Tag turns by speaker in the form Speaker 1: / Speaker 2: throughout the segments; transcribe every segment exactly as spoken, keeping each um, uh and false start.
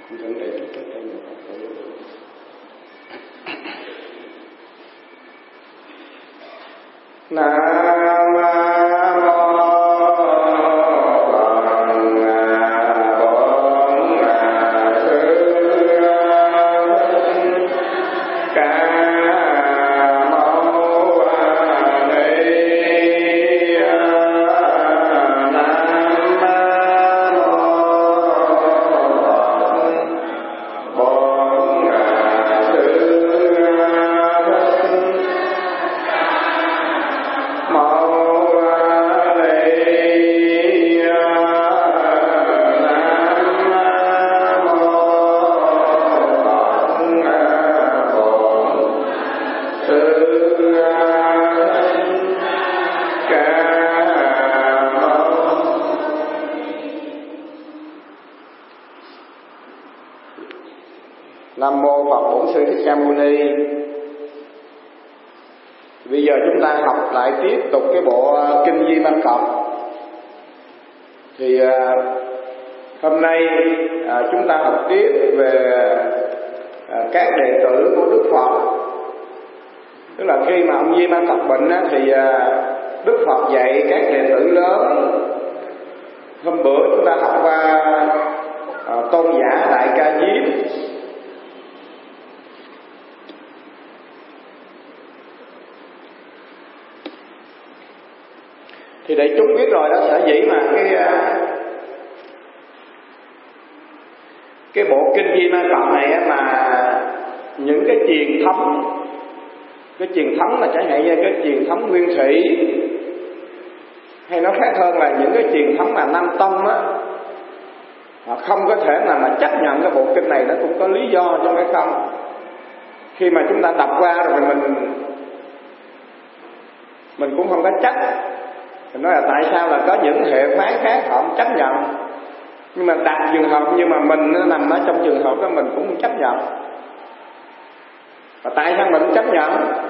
Speaker 1: Thỉnh để tất cả những Phật tử. Nam Nam mô Phật Bổn Sư Thích Ca Mâu Ni. Bây giờ chúng ta học lại tiếp tục cái bộ kinh Di Ma Cật. Thì à, hôm nay à, chúng ta học tiếp về à, các đệ tử của Đức Phật. Tức là khi mà ông Di Ma Cật bệnh á, thì à, Đức Phật dạy các đệ tử lớn. Hôm bữa chúng ta học qua à, Tôn giả Đại Ca Diếp. Thì để chúng biết rồi đó, sở dĩ mà cái cái bộ kinh Di Ma Cật này mà những cái truyền thống, cái truyền thống là chẳng hạn như cái truyền thống Nguyên Thủy, hay nói khác hơn là những cái truyền thống mà Nam Tông á, không có thể nào mà chấp nhận cái bộ kinh này, nó cũng có lý do trong cái không. Khi mà chúng ta đọc qua rồi mình mình cũng không có chấp. Mình nói là tại sao là có những hệ phái khác họ không chấp nhận, nhưng mà đặt trường hợp nhưng mà mình nó nằm ở trong trường hợp đó mình cũng không chấp nhận. Và tại sao mình không chấp nhận?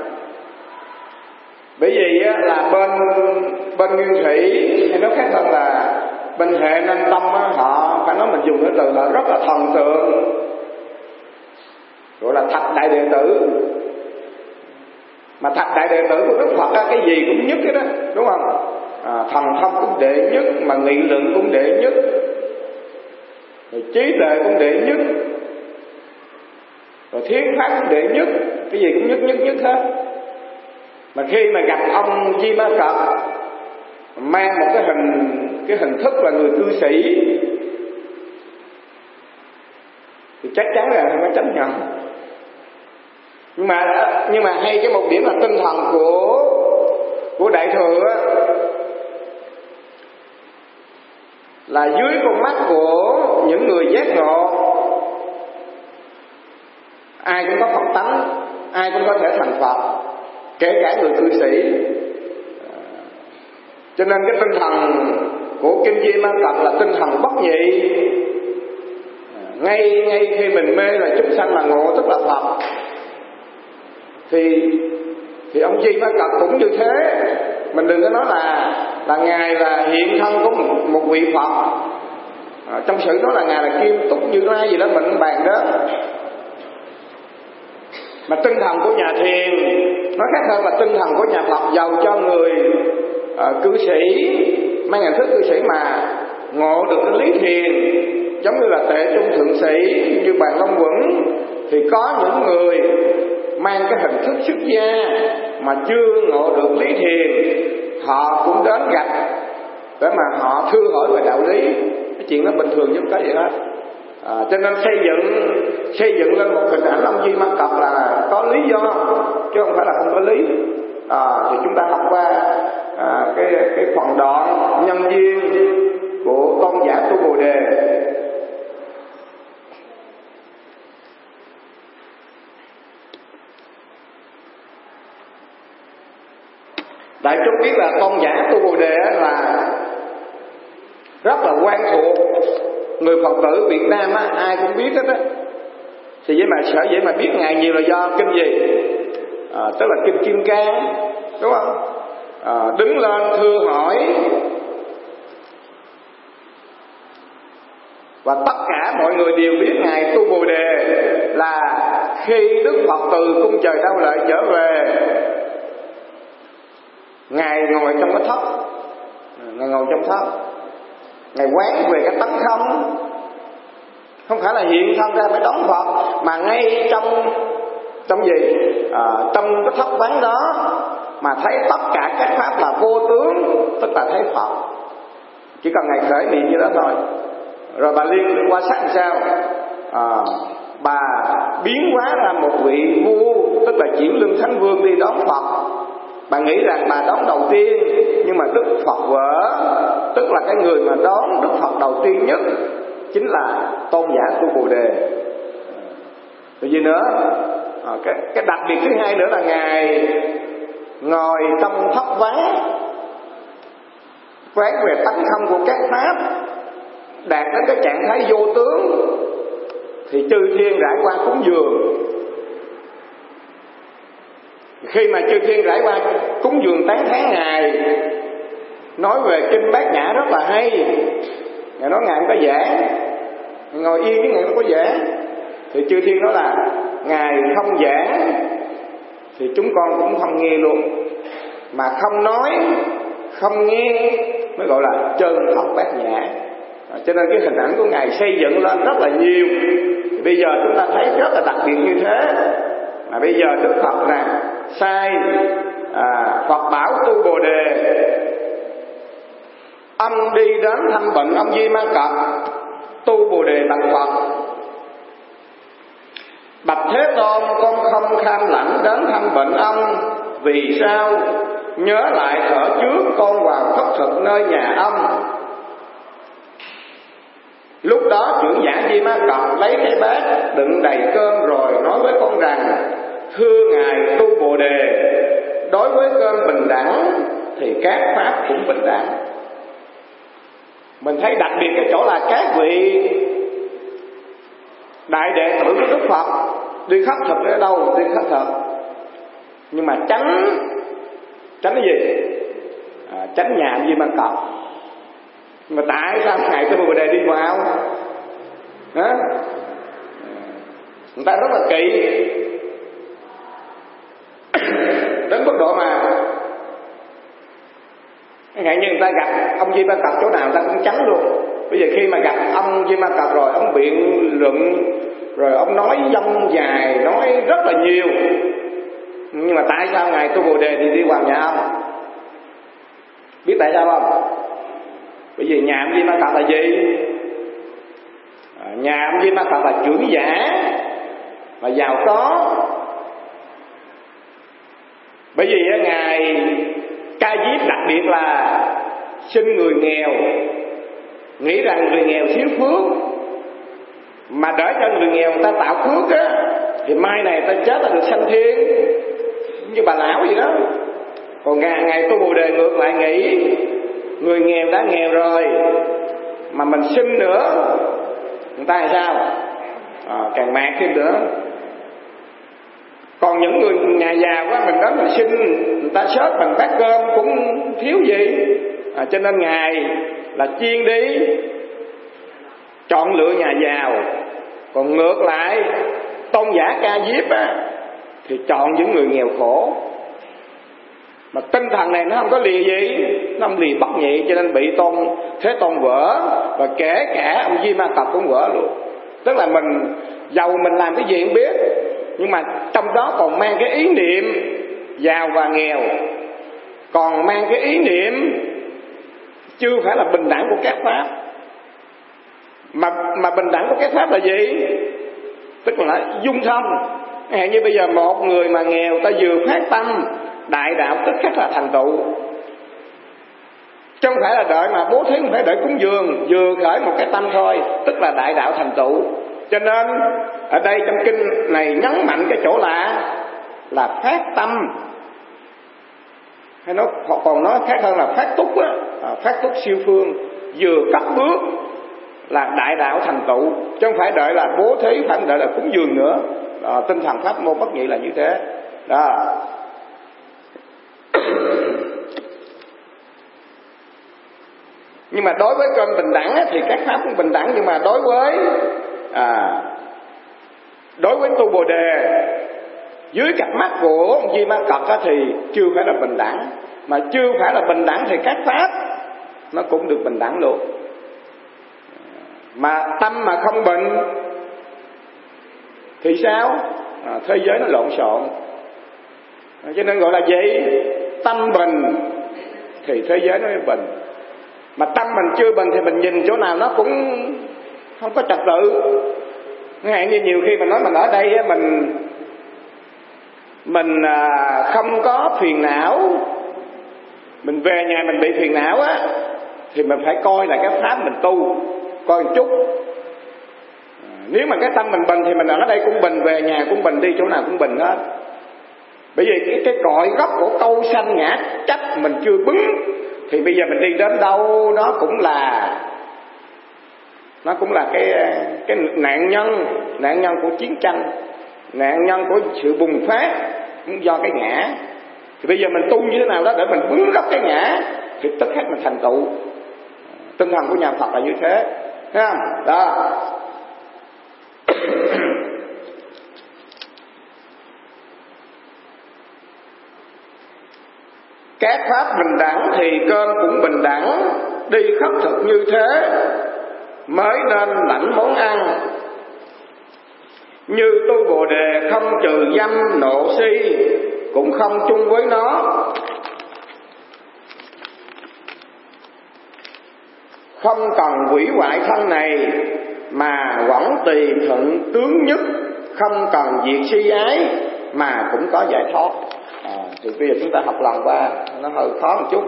Speaker 1: Bởi vì là bên bên Nguyên Thủy hay nói khác hơn là bên hệ Nam Tông á, họ phải nói mình dùng cái từ họ rất là thần tượng, gọi là thập đại đệ tử. Mà thập đại đệ tử của Đức Phật á, cái gì cũng nhất cái đó, đúng không? À, thần thông cũng đệ nhất, mà nghị luận cũng đệ nhất, rồi trí tuệ cũng đệ nhất, rồi thiên pháp cũng đệ nhất, cái gì cũng nhất nhất nhất hết. Mà khi mà gặp ông Di Ma Cật mang một cái hình cái hình thức là người cư sĩ thì chắc chắn là không có chấp nhận. Nhưng mà nhưng mà hay cái một điểm là tinh thần của của Đại Thừa á, là dưới con mắt của những người giác ngộ, ai cũng có Phật tánh, ai cũng có thể thành Phật, kể cả người cư sĩ. Cho nên cái tinh thần của kinh Di Ma Cật là tinh thần bất nhị. Ngay ngay khi mình mê là chúng sanh là ngộ tức là Phật, thì thì ông Di Ma Cật cũng như thế. Mình đừng có nói là là ngài là hiện thân của một, một vị Phật. À, trong sự nói là ngài là Kim Túc Như Lai gì đó mình không bàn đó. Mà tinh thần của nhà thiền nó khác hơn là tinh thần của nhà Phật, giàu cho người uh, cư sĩ mang hình thức cư sĩ mà ngộ được cái lý thiền, giống như là Tệ Trung Thượng Sĩ, như Bàn Long Quẩn. Thì có những người mang cái hình thức xuất gia mà chưa ngộ được lý thiền, họ cũng đến gặp để mà họ thưa hỏi về đạo lý. Cái chuyện đó bình thường chứ không có gì hết. À, cho nên xây dựng xây dựng lên một hình ảnh ông Di Ma Cật là có lý do, chứ không phải là không có lý. À, thì chúng ta học qua à, cái cái phần đoạn nhân duyên của Tôn giả Tu Bồ Đề. Đại chúng biết là Tôn giả Tu Bồ Đề là rất là quen thuộc, người Phật tử Việt Nam á, ai cũng biết hết á. Thì với mà sở dĩ mà biết ngài nhiều là do kinh gì? À, tức là kinh Kim Cang, đúng không? À, đứng lên thưa hỏi, và tất cả mọi người đều biết ngài tu Bồ Đề là khi Đức Phật từ cung trời Đau Lợi trở về, ngài ngồi trong cái thất, ngài ngồi trong thất, ngài quán về cái tánh không, không phải là hiện thân ra mới đón Phật, mà ngay trong trong gì à, trong cái thất quán đó mà thấy tất cả các pháp là vô tướng, tức là thấy Phật. Chỉ cần ngài khởi niệm như đó thôi. Rồi bà Liên qua sắc làm sao? À, bà biến hóa ra một vị vua, tức là chuyển lưng thánh vương đi đón Phật. Bà nghĩ rằng bà đón đầu tiên, nhưng mà Đức Phật vợ, tức là cái người mà đón Đức Phật đầu tiên nhất chính là tôn giả tu Bồ Đề. Rồi gì nữa? À, cái, cái đặc biệt thứ hai nữa là ngài ngồi trong thất vắng, quán về tánh không của các pháp, đạt đến cái trạng thái vô tướng, thì chư thiên rải qua cúng dường. Khi mà chư thiên rải qua cúng dường tán thán ngài, nói về kinh Bát Nhã rất là hay. Ngài nói ngài không có giảng, ngồi yên với ngài không có giảng, thì chư thiên nói là ngài không giảng thì chúng con cũng không nghe luôn, mà không nói không nghe mới gọi là chân thật Bát Nhã. À, cho nên cái hình ảnh của ngài xây dựng lên rất là nhiều. Thì bây giờ chúng ta thấy rất là đặc biệt như thế. Mà bây giờ Đức Phật nè sai à, Phật bảo tu Bồ Đề, ông đi đến thăm bệnh ông Di Ma Cật, tu Bồ Đề bạch Phật: bạch Thế Tôn, con không kham lãnh đến thăm bệnh ông. Vì sao? Nhớ lại thở trước con vào khất thực nơi nhà ông. Lúc đó trưởng giả Di Ma Cật lấy cái bát đựng đầy cơm rồi nói với con rằng: thưa ngài tu Bồ Đề, đối với cơm bình đẳng thì các pháp cũng bình đẳng. Mình thấy đặc biệt cái chỗ là các vị đại đệ tử của Đức Phật đi khất thực ở đâu? Đi khất thực, nhưng mà tránh tránh cái gì? À, tránh nhà Di Ma Cật. Mà tại sao ngài tu Bồ Đề đi vào? Hả? Người ta rất là kỵ đến mức độ mà ngại như người ta gặp ông Di Ma Cật chỗ nào người ta cũng tránh luôn. Bây giờ khi mà gặp ông Di Ma Cật rồi, ông biện luận, rồi ông nói dông dài, nói rất là nhiều. Nhưng mà tại sao ngài tu Bồ Đề thì đi vào nhà ông? Biết tại sao không? Bởi vì nhà ông Di Ma Cật là gì? À, nhà ông Di Ma Cật là trưởng giả và giàu có. Bởi vì ngài ca diếp đặc biệt là sinh người nghèo, nghĩ rằng người nghèo thiếu phước, mà đỡ cho người nghèo người ta tạo phước á, thì mai này ta chết ta được sanh thiên, như bà lão gì đó. Còn ngài, ngài tu Bồ Đề ngược lại nghĩ người nghèo đã nghèo rồi, mà mình sinh nữa người ta làm sao? À, càng mạt thêm nữa. Còn những người nhà giàu quá, mình đó mình xin người ta xớt mình bát cơm cũng thiếu gì. À, cho nên ngài là chuyên đi chọn lựa nhà giàu. Còn ngược lại tôn giả Ca Diếp á, thì chọn những người nghèo khổ. Mà tinh thần này nó không có lìa gì, nó không lìa bất nhị, cho nên bị tôn Thế Tôn vỡ, và kể cả ông Di Ma Cật cũng vỡ luôn. Tức là mình giàu mình làm cái gì không biết, nhưng mà trong đó còn mang cái ý niệm giàu và nghèo, còn mang cái ý niệm chưa phải là bình đẳng của các pháp. Mà mà bình đẳng của các pháp là gì? Tức là dung thông. Hẹn như bây giờ một người mà nghèo, ta vừa phát tâm đại đạo tức khắc là thành tựu, chứ không phải là đợi mà bố thí, không phải đợi cúng dường, vừa khởi một cái tâm thôi tức là đại đạo thành tựu. Cho nên ở đây trong kinh này nhấn mạnh cái chỗ là là phát tâm, hay nó còn nói khác hơn là phát túc á, phát túc siêu phương, vừa cất bước là đại đạo thành tựu, chứ không phải đợi là bố thí, phải đợi là cúng dường nữa. À, tinh thần pháp môn bất nhị là như thế đó. Nhưng mà đối với cơm bình đẳng thì các pháp cũng bình đẳng, nhưng mà đối với à, đối với tu Bồ Đề dưới cặp mắt của ông Di Ma Cật á, thì chưa phải là bình đẳng. Mà chưa phải là bình đẳng thì các pháp nó cũng được bình đẳng luôn. Mà tâm mà không bình thì sao? À, thế giới nó lộn xộn. À, cho nên gọi là gì? Tâm bình thì thế giới nó mới bình. Mà tâm mình chưa bình thì mình nhìn chỗ nào nó cũng không có trật tự. Ngay như nhiều khi mình nói mình ở đây mình mình à, không có phiền não, mình về nhà mình bị phiền não á, thì mình phải coi lại cái pháp mình tu coi một chút. À, nếu mà cái tâm mình bình thì mình ở đây cũng bình, về nhà cũng bình, đi chỗ nào cũng bình hết. Bởi vì cái, cái cội gốc của câu sanh ngã chấp mình chưa bứng, thì bây giờ mình đi đến đâu nó cũng là nó cũng là cái cái nạn nhân nạn nhân của chiến tranh, nạn nhân của sự bùng phát cũng do cái ngã. Thì bây giờ mình tu như thế nào đó để mình bứng gốc cái ngã thì tất hết mình thành tựu. Tinh thần của nhà Phật là như thế, thấy không? Đó. Các pháp bình đẳng thì cơm cũng bình đẳng, đi khất thực như thế mới nên lãnh món ăn. Như tu Bồ Đề không trừ dâm nộ si, cũng không chung với nó. Không cần hủy hoại thân này, mà vẫn tùy thuận tướng nhất. Không cần diệt si ái, mà cũng có giải thoát. À, thì bây giờ chúng ta học lần qua nó hơi khó một chút.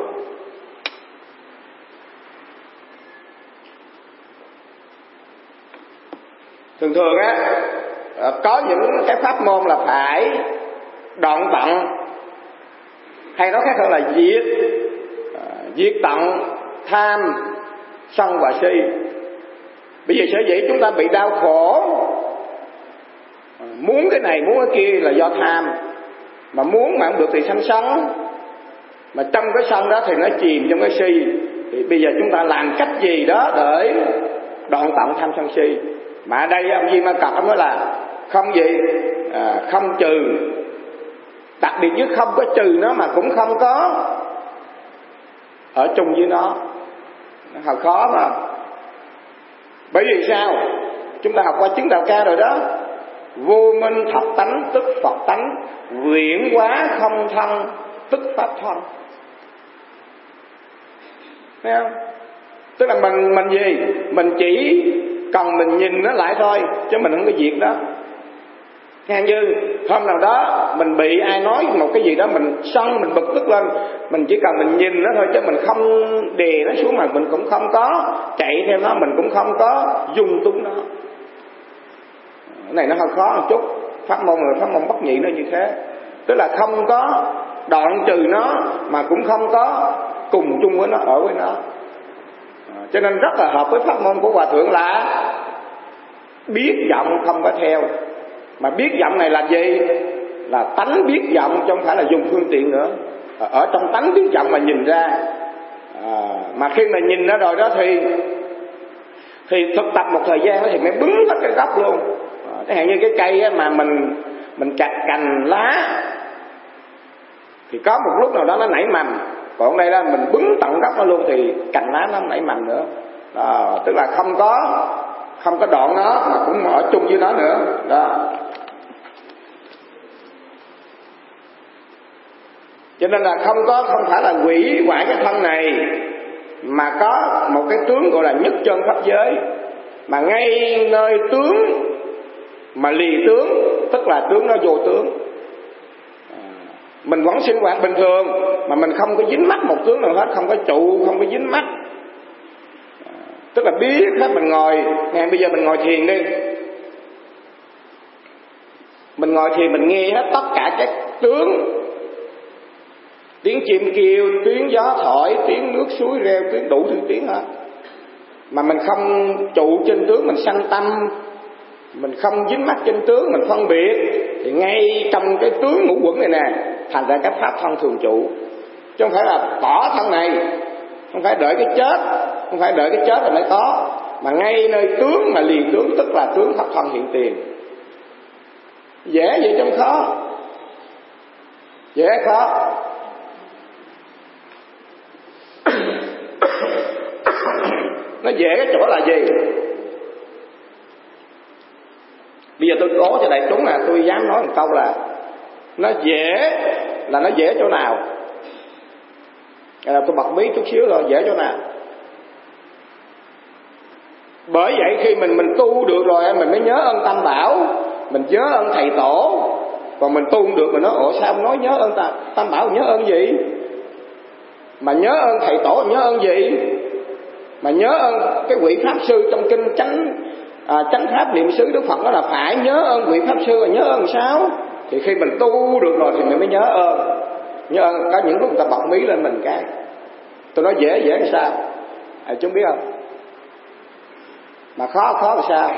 Speaker 1: Thường thường á, có những cái pháp môn là phải đoạn tận, hay nói khác hơn là diệt diệt tận tham sân và si. Bây giờ sở dĩ chúng ta bị đau khổ, muốn cái này muốn cái kia là do tham, mà muốn mà không được thì sanh sân, mà trong cái sân đó thì nó chìm trong cái si. Thì bây giờ chúng ta làm cách gì đó để đoạn tận tham sân si. Mà ở đây ông Di Ma Cật ông nói là không gì à, không trừ, đặc biệt nhất không có trừ nó mà cũng không có ở chung với nó. Nó hơi khó mà. Bởi vì sao? Chúng ta học qua chứng đạo ca rồi đó. Vô minh thập tánh tức Phật tánh, viễn hóa không thân tức pháp thân. Thấy không? Tức là mình mình gì? Mình chỉ cần mình nhìn nó lại thôi, chứ mình không có diệt đó. Nghe như hôm nào đó mình bị ai nói một cái gì đó, mình sân, mình bực tức lên, mình chỉ cần mình nhìn nó thôi, chứ mình không đè nó xuống, mà mình cũng không có chạy theo nó, mình cũng không có dung túng nó. Cái này nó hơi khó một chút. Pháp môn là pháp môn bất nhị nó như thế. Tức là không có đoạn trừ nó, mà cũng không có cùng chung với nó, ở với nó. Cho nên rất là hợp với pháp môn của Hòa Thượng là biết vọng không có theo. Mà biết vọng này là gì? Là tánh biết vọng, chứ không phải là dùng phương tiện nữa. Ở trong tánh biết vọng mà nhìn ra. À, mà khi mà nhìn ra rồi đó thì thì thực tập một thời gian đó thì mới bứng hết cái gốc luôn. Chẳng hạn như cái cây mà mình mình chặt cành lá thì có một lúc nào đó nó nảy mầm, còn đây là mình bứng tận gốc nó luôn thì cành lá nó không nảy mầm nữa. Đó, tức là không có không có đoạn nó mà cũng ở chung với nó nữa. Đó. Cho nên là không có không phải là hủy hoại cái thân này, mà có một cái tướng gọi là nhất chân pháp giới. Mà ngay nơi tướng mà lì tướng, tức là tướng nó vô tướng. Mình vẫn sinh hoạt bình thường mà mình không có dính mắc một tướng nào hết, không có trụ, không có dính mắc. Tức là biết hết. Mình ngồi, ngày bây giờ mình ngồi thiền đi, mình ngồi thiền mình nghe hết tất cả các tướng, tiếng chim kêu, tiếng gió thổi, tiếng nước suối reo, tiếng đủ thứ tiếng hết. Mà mình không trụ trên tướng, mình sanh tâm, mình không dính mắc trên tướng, mình phân biệt, thì ngay trong cái tướng ngũ quẩn này nè, thành ra các pháp thân thường trụ. Chứ không phải là bỏ thân này, không phải đợi cái chết, không phải đợi cái chết rồi mới có, mà ngay nơi tướng mà lìa tướng, tức là tướng pháp thân hiện tiền. Dễ vậy chứ không khó. Dễ khó. Nó dễ cái chỗ là gì? Bây giờ tôi đố cho đại chúng là tôi dám nói một câu là nó dễ là nó dễ chỗ nào? Là tôi bật mí chút xíu rồi, dễ chỗ nào? Bởi vậy khi mình mình tu được rồi mình mới nhớ ơn Tam Bảo, mình nhớ ơn thầy tổ. Còn mình tu không được mình nói ủa sao ông nói nhớ ơn Tam, Tam Bảo nhớ ơn gì? Mà nhớ ơn thầy tổ nhớ ơn gì? Mà nhớ ơn cái vị pháp sư trong kinh chánh à, chánh pháp niệm xứ Đức Phật đó là phải nhớ ơn vị pháp sư. Là nhớ ơn sao? Thì khi mình tu được rồi thì mình mới nhớ ơn. Nhớ ơn có những lúc người ta bật mí lên mình cái. Tôi nói dễ dễ làm sao? À, chúng biết không? Mà khó khó là sao?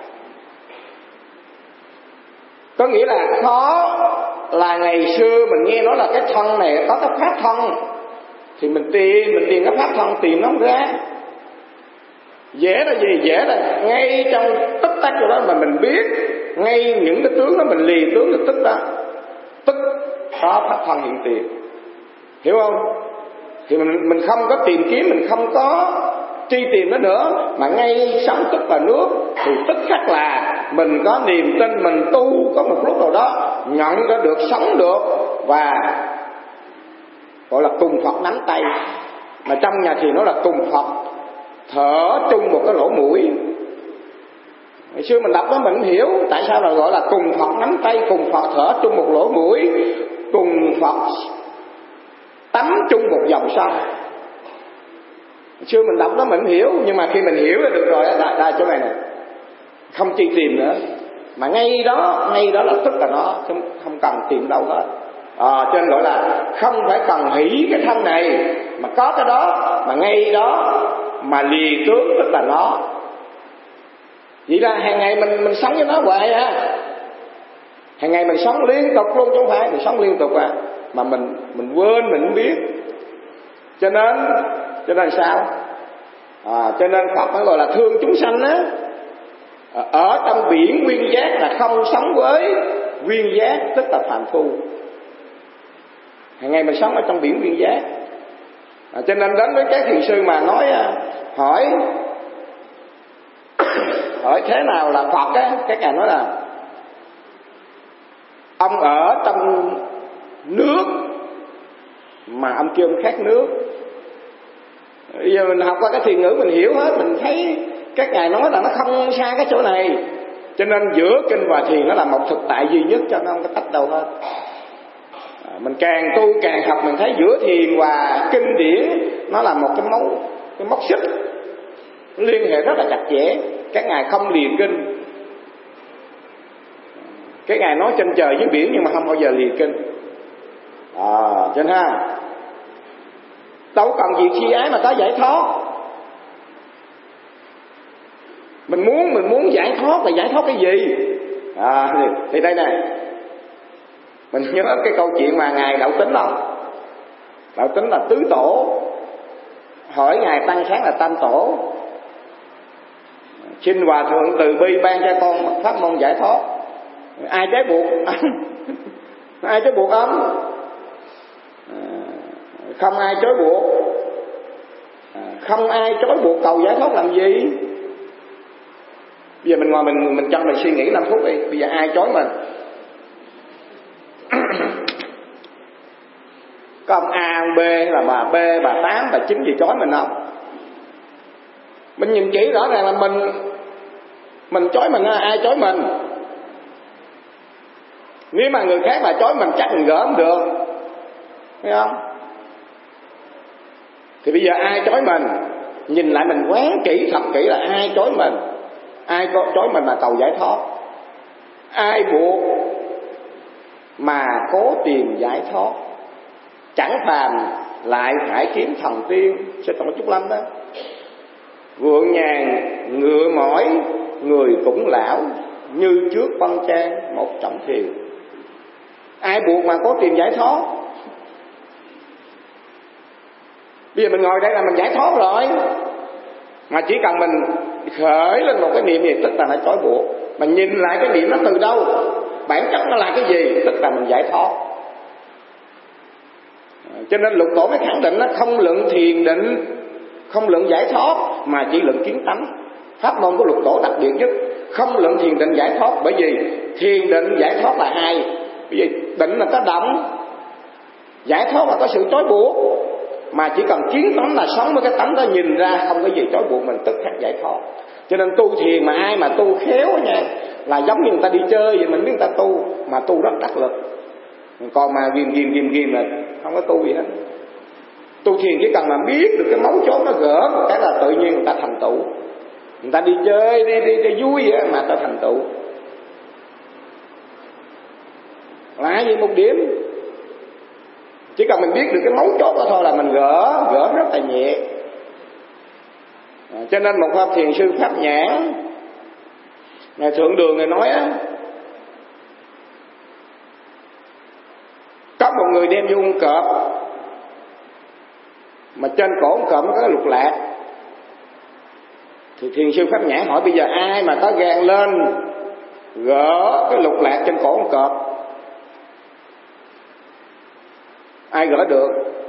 Speaker 1: Có nghĩa là khó là ngày xưa mình nghe nói là cái thân này có cái pháp thân, thì mình tìm mình tìm cái pháp thân tìm nó không ra. Dễ là gì? Dễ là ngay trong tích tắc của đó mà mình biết ngay những cái tướng đó, mình lìa tướng được tức đó, tức có pháp thân hiện tiền. Hiểu không? Thì mình mình không có tìm kiếm, mình không có truy tìm nó nữa, mà ngay sống tức là nước, thì tức khắc là mình có niềm tin, mình tu có một lúc nào đó nhận ra được, sống được, và gọi là cùng Phật nắm tay. Mà trong nhà thì nó là cùng Phật thở chung một cái lỗ mũi. Ngày xưa mình đọc đó mình hiểu tại sao là gọi là cùng Phật nắm tay, cùng Phật thở chung một lỗ mũi, cùng Phật tắm chung một dòng sông. Ngày xưa mình đọc đó mình hiểu, nhưng mà khi mình hiểu là được rồi, đây, đây chỗ này nè, không chi tìm nữa, mà ngay đó, ngay đó là tức là nó, không, không cần tìm đâu hết. À, cho nên gọi là không phải cần hỷ cái thân này, mà có cái đó, mà ngay đó mà lìa tướng tức là nó. Vậy là hàng ngày mình mình sống với nó hoài à, hàng ngày mình sống liên tục luôn chứ không phải mình sống liên tục à, mà mình mình quên mình không biết. Cho nên cho nên sao? À, cho nên Phật mới gọi là thương chúng sanh á. Ở trong biển nguyên giác là không sống với nguyên giác, tức là phàm phu. Hàng ngày mình sống ở trong biển nguyên giác. À, cho nên đến với các thiền sư mà nói hỏi hỏi thế nào là Phật á, các ngài nói là ông ở trong nước mà ông kêu ông khát nước. Bây giờ mình học qua cái thiền ngữ mình hiểu hết, mình thấy các ngài nói là nó không xa cái chỗ này. Cho nên giữa kinh và thiền nó là một thực tại duy nhất, cho nên không có tách đâu hết. À, mình càng tu càng học mình thấy giữa thiền và kinh điển nó là một cái mấu cái móc xích liên hệ rất là chặt chẽ. Các ngài không lìa kinh, các ngài nói trên trời dưới biển nhưng mà không bao giờ lìa kinh. À, cho nên ha, đâu cần gì khi ái mà có giải thoát. Mình muốn mình muốn giải thoát là giải thoát cái gì? À, thì, thì đây này, mình nhớ cái câu chuyện mà ngài Đạo Tính không? Đạo Tính là tứ tổ, hỏi ngài Tăng Sáng là tam tổ, xin hòa thượng từ bi ban cho con pháp môn giải thoát. Ai trói buộc? Ai trói buộc ông? Không ai trói buộc. Không ai trói buộc, cầu giải thoát làm gì? Bây giờ mình ngồi mình mình cho mình suy nghĩ năm phút đi. Bây giờ ai trói mình? Có ông A, ông B, là bà B, bà Tám, bà Chín gì trói mình không? Mình nhìn kỹ rõ ràng là mình mình trói mình, ai trói mình? Nếu mà người khác mà trói mình chắc mình gỡ không được, thấy không? Thì bây giờ ai trói mình? Nhìn lại mình quán kỹ thật kỹ là ai trói mình, ai có trói mình mà cầu giải thoát, ai buộc mà cố tìm giải thoát. Chẳng phàm lại phải kiếm thần tiên, sẽ còn chút lâm đó. Vượng nhàn ngựa mỏi, người cũng lão, như trước văn trang một trọng thiền. Ai buộc mà cố tìm giải thoát? Bây giờ mình ngồi đây là mình giải thoát rồi. Mà chỉ cần mình khởi lên một cái niệm gì tức là nó trói buộc. Mà nhìn lại cái niệm nó từ đâu, bản chất nó là cái gì, tức là mình giải thoát. Cho nên Lục Tổ mới khẳng định nó không luận thiền định, không luận giải thoát, mà chỉ luận kiến tánh. Pháp môn của Lục Tổ đặc biệt nhất, không luận thiền định giải thoát. Bởi vì thiền định giải thoát là hai. Bởi vì định là có động, giải thoát là có sự trói buộc. Mà chỉ cần kiến tánh là sống với cái tánh đó, nhìn ra không có gì trói buộc mình, tức khắc giải thoát. Cho nên tu thiền mà ai mà tu khéo nha, là giống như người ta đi chơi vậy, mình biết người ta tu mà tu rất đắc lực. Còn mà ghim ghim ghim ghim là không có tu gì hết. Tu thiền chỉ cần mà biết được cái mấu chốt nó gỡ một cái là tự nhiên người ta thành tựu. Người ta đi chơi đi đi, đi vui vậy mà ta thành tựu. Là gì một điểm, chỉ cần mình biết được cái mấu chốt đó thôi là mình gỡ gỡ rất là nhẹ. À, cho nên một pháp thiền sư Pháp Nhãn, ngài Thượng Đường ngài nói á, có một người đem vô con cọp, mà trên cổ con cọp nó có cái lục lạc. Thì thiền sư Pháp Nhãn hỏi bây giờ ai mà có gan lên gỡ cái lục lạc trên cổ con cọp, ai gỡ được?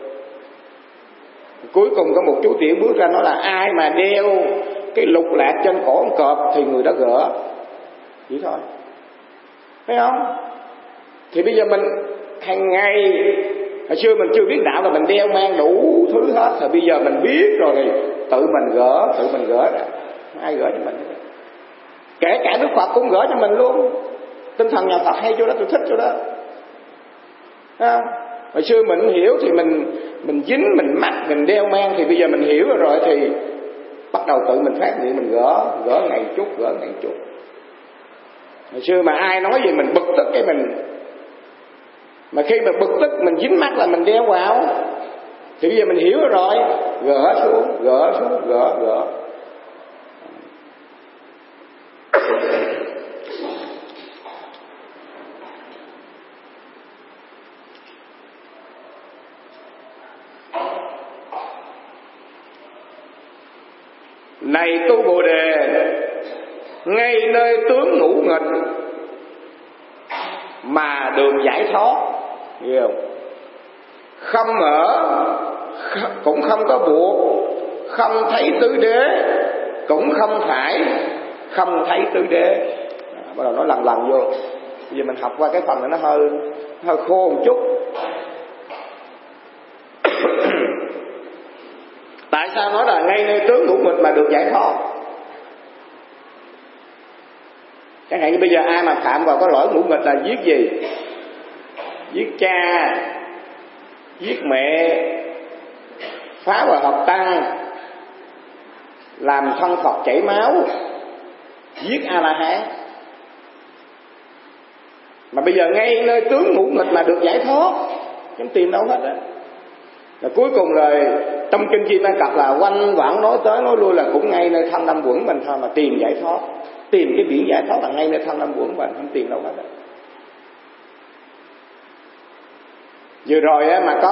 Speaker 1: Cuối cùng có một chú tiểu bước ra nói là ai mà đeo cái lục lạc trên cổ con cọp thì người đó gỡ. Vậy thôi, thấy không? Thì bây giờ mình hàng ngày, hồi xưa mình chưa biết đạo là mình đeo mang đủ thứ hết, rồi bây giờ mình biết rồi thì tự mình gỡ, tự mình gỡ ra. Ai gỡ cho mình? Kể cả Đức Phật cũng gỡ cho mình luôn. Tinh thần nhà Phật hay chỗ đó, tôi thích chỗ đó. Thấy không? Hồi xưa mình hiểu thì mình mình dính, mình mắc, mình đeo mang, thì bây giờ mình hiểu rồi, rồi thì bắt đầu tự mình phát hiện, mình gỡ, gỡ ngày chút, gỡ ngày chút. Hồi xưa mà ai nói gì mình bực tức cái mình, mà khi mà bực tức mình dính mắt là mình đeo vào, thì bây giờ mình hiểu rồi, gỡ xuống, gỡ xuống, gỡ, gỡ. Này tu Bồ Đề, ngay nơi tướng ngũ nghịch mà đường giải thoát, hiểu không? Không ở cũng không có buộc, không thấy tứ đế cũng không phải không thấy tứ đế. À, bắt đầu nói lần lần vô. Bây giờ mình học qua cái phần này nó hơi hơi khô một chút. Tại sao nói là ngay nơi tướng ngũ nghịch mà được giải thoát? Chẳng hạn như bây giờ ai mà phạm vào cái lỗi ngũ nghịch là giết gì? Giết cha, giết mẹ, phá hoại hợp tăng, làm thân Phật chảy máu, giết A-la-hán. Mà bây giờ ngay nơi tướng ngũ nghịch mà được giải thoát, không tìm đâu hết á. Rồi cuối cùng rồi trong kinh Kim Ai Cập là quanh quẩn nói tới nói lui là cũng ngay nơi thân năm quẩn mình thôi mà tìm giải thoát, tìm cái biển giải thoát là ngay nơi thân năm quẩn mình, không tìm đâu hết. Vừa rồi á mà có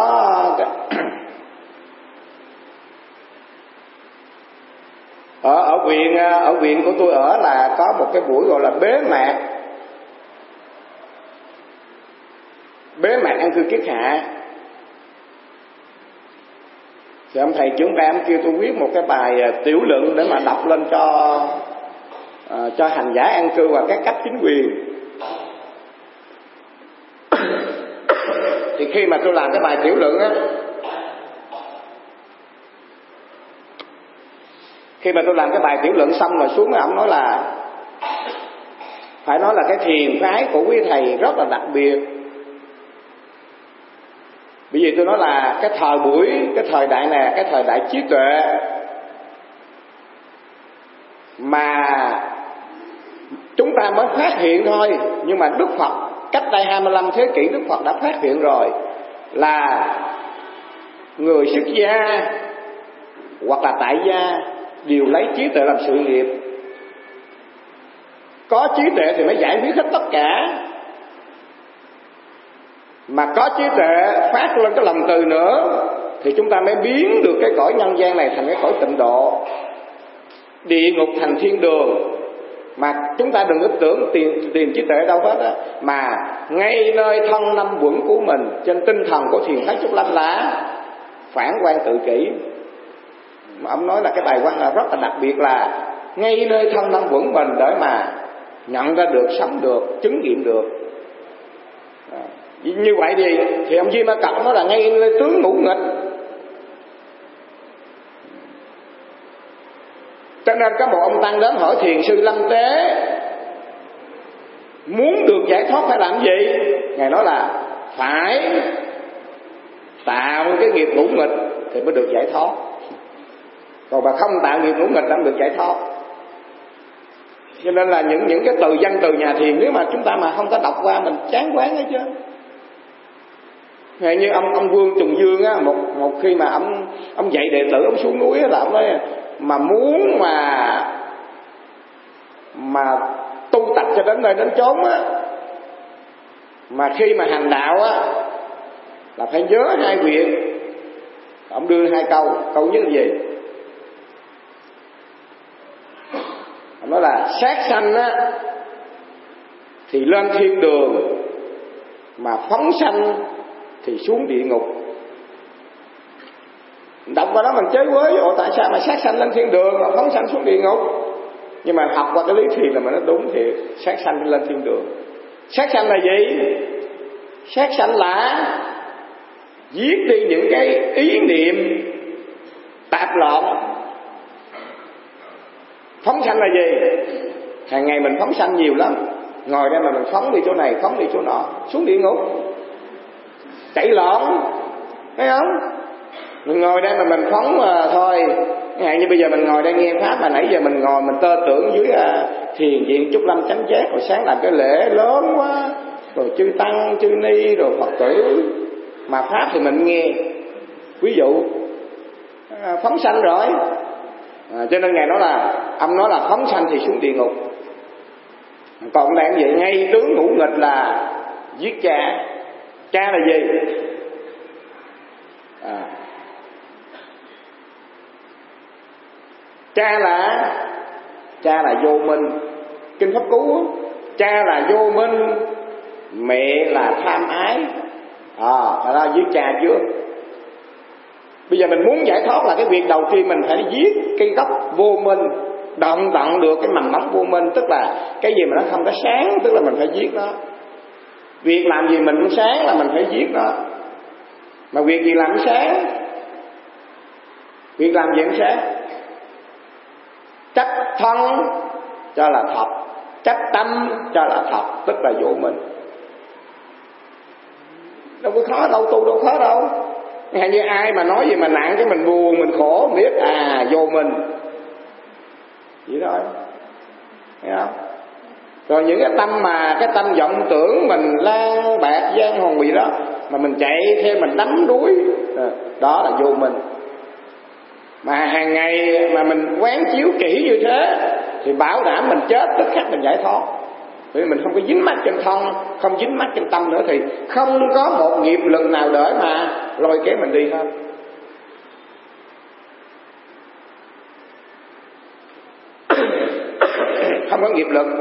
Speaker 1: ở ở viện ở viện của tôi ở là có một cái buổi gọi là bế mạc bế mạc an cư kiết hạ. Thì ông thầy trưởng ban kêu tôi viết một cái bài tiểu luận để mà đọc lên cho uh, cho hành giả an cư và các cấp chính quyền. Thì khi mà tôi làm cái bài tiểu luận á, khi mà tôi làm cái bài tiểu luận xong rồi xuống, ông nói là phải nói là cái thiền phái của quý thầy rất là đặc biệt. Bởi vì tôi nói là cái thời buổi, cái thời đại này, cái thời đại trí tuệ mà chúng ta mới phát hiện thôi. Nhưng mà Đức Phật cách đây hai mươi lăm thế kỷ Đức Phật đã phát hiện rồi là người xuất gia hoặc là tại gia đều lấy trí tuệ làm sự nghiệp. Có trí tuệ thì mới giải quyết hết tất cả, mà có trí tuệ phát lên cái lòng từ nữa thì chúng ta mới biến được cái cõi nhân gian này thành cái cõi tịnh độ. địa ngục thành thiên đường. Mà chúng ta đừng có tưởng tiền, tiền trí tuệ đâu hết á, mà ngay nơi thân năm quẩn của mình, trên tinh thần của thiền thánh Trúc Lâm Lá, phản quan tự kỷ. Mà ông nói là cái bài quan là rất là đặc biệt, là ngay nơi thân năm quẩn mình để mà nhận ra được, sống được, chứng nghiệm được. À, như vậy thì, thì ông Di Ma Cật nói là ngay nơi tướng ngũ nghịch. Cho nên có một ông tăng đến hỏi thiền sư Lâm Tế, muốn được giải thoát phải làm gì? Ngài nói là phải tạo cái nghiệp ngũ nghịch thì mới được giải thoát, còn mà không tạo nghiệp ngũ nghịch không được giải thoát. Cho nên là những những cái từ văn từ nhà thiền, nếu mà chúng ta mà không có đọc qua mình chán quán hết chứ. Ngay như ông ông Vương Trùng Dương á, một một khi mà ông ông dạy đệ tử ông xuống núi á, là ông nói mà muốn mà mà tu tập cho đến nơi đến chốn á, mà khi mà hành đạo á là phải nhớ hai việc. Ông đưa hai câu, câu nhất là gì? Ông nói là sát sanh á thì lên thiên đường, mà phóng sanh thì xuống địa ngục. Đọc vào đó mình chế với, ồ tại sao mà sát sanh lên thiên đường mà phóng sanh xuống địa ngục? Nhưng mà học qua cái lý thiền là mình nói đúng thiệt, sát sanh lên thiên đường. Sát sanh là gì? Sát sanh là giết đi những cái ý niệm tạp loạn. Phóng sanh là gì? Hàng ngày mình phóng sanh nhiều lắm, ngồi đây mà mình phóng đi chỗ này, phóng đi chỗ nọ, xuống địa ngục, chạy loạn, thấy không? Mình ngồi đây mà mình phóng mà thôi. Ngày như bây giờ mình ngồi đây nghe pháp, mà nãy giờ mình ngồi mình tơ tưởng dưới à, thiền viện Trúc Lâm Chánh Giác, rồi sáng làm cái lễ lớn quá, rồi chư tăng chư ni rồi Phật tử, mà pháp thì mình nghe. Ví dụ à, phóng sanh rồi à, cho nên Ngài nói là ông nói là phóng sanh thì xuống địa ngục. Còn làm vậy ngay tướng ngũ nghịch là giết cha. Cha là gì? À, cha là cha là vô minh. Kinh Pháp Cú, cha là vô minh, mẹ là tham ái. À, thật ra giết cha trước. Bây giờ mình muốn giải thoát là cái việc đầu tiên mình phải giết cái gốc vô minh, đoạn tận được cái mầm móng vô minh, tức là cái gì mà nó không có sáng, tức là mình phải giết nó. Việc làm gì mình cũng sáng là mình phải giết nó. Mà việc gì làm sáng? Việc làm gì cũng sáng? Trách thân cho là thật, trách tâm cho là thật, tức là vô minh. Đâu có khó đâu, tu đâu khó đâu. Hay như ai mà nói gì mà nặng cái mình buồn, mình khổ, mình biết à vô minh. Vậy thôi, thấy không? Rồi những cái tâm mà cái tâm vọng tưởng mình la bạc gian hồn bị đó, mà mình chạy theo mình đắm đuối, đó là vô minh. Mà hàng ngày mà mình quán chiếu kỹ như thế thì bảo đảm mình chết tức khắc mình giải thoát. Bởi vì mình không có dính mắc trên thân, không dính mắc trên tâm nữa, thì không có một nghiệp lực nào để mà lôi kéo mình đi hết. Không có nghiệp lực.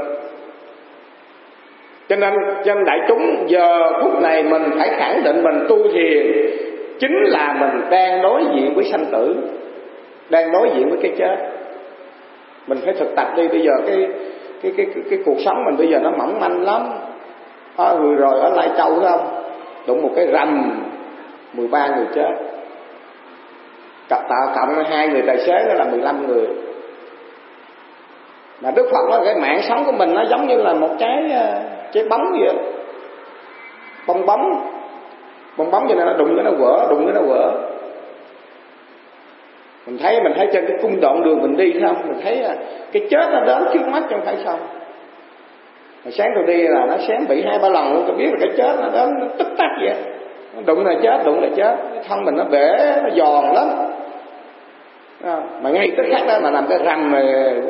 Speaker 1: Cho nên trên đại chúng giờ phút này mình phải khẳng định mình tu thiền chính là mình đang đối diện với sanh tử, đang đối diện với cái chết. Mình phải thực tập đi. Bây giờ cái cái cái cái, cái cuộc sống mình bây giờ nó mỏng manh lắm. À, vừa rồi ở Lai Châu phải không, đụng một cái rầm mười ba người chết, cặp tạo cộng hai người tài xế đó là mười lăm người. Mà Đức Phật nói cái mạng sống của mình nó giống như là một trái trái bóng vậy, bong bóng, bong bóng cho nên nó đụng cái nó vỡ, đụng cái nó vỡ. Mình thấy mình thấy trên cái cung đoạn đường mình đi không, mình thấy cái chết nó đến trước mắt trong phải xong. Mà sáng tôi đi là nó sáng bị hai ba lần luôn, tôi biết là cái chết nó đến nó tích tắc vậy. Nó đụng là chết, đụng là chết, cái thân mình nó bể, nó giòn lắm. À, mà ngay tức khắc đó mà làm cái rầm mà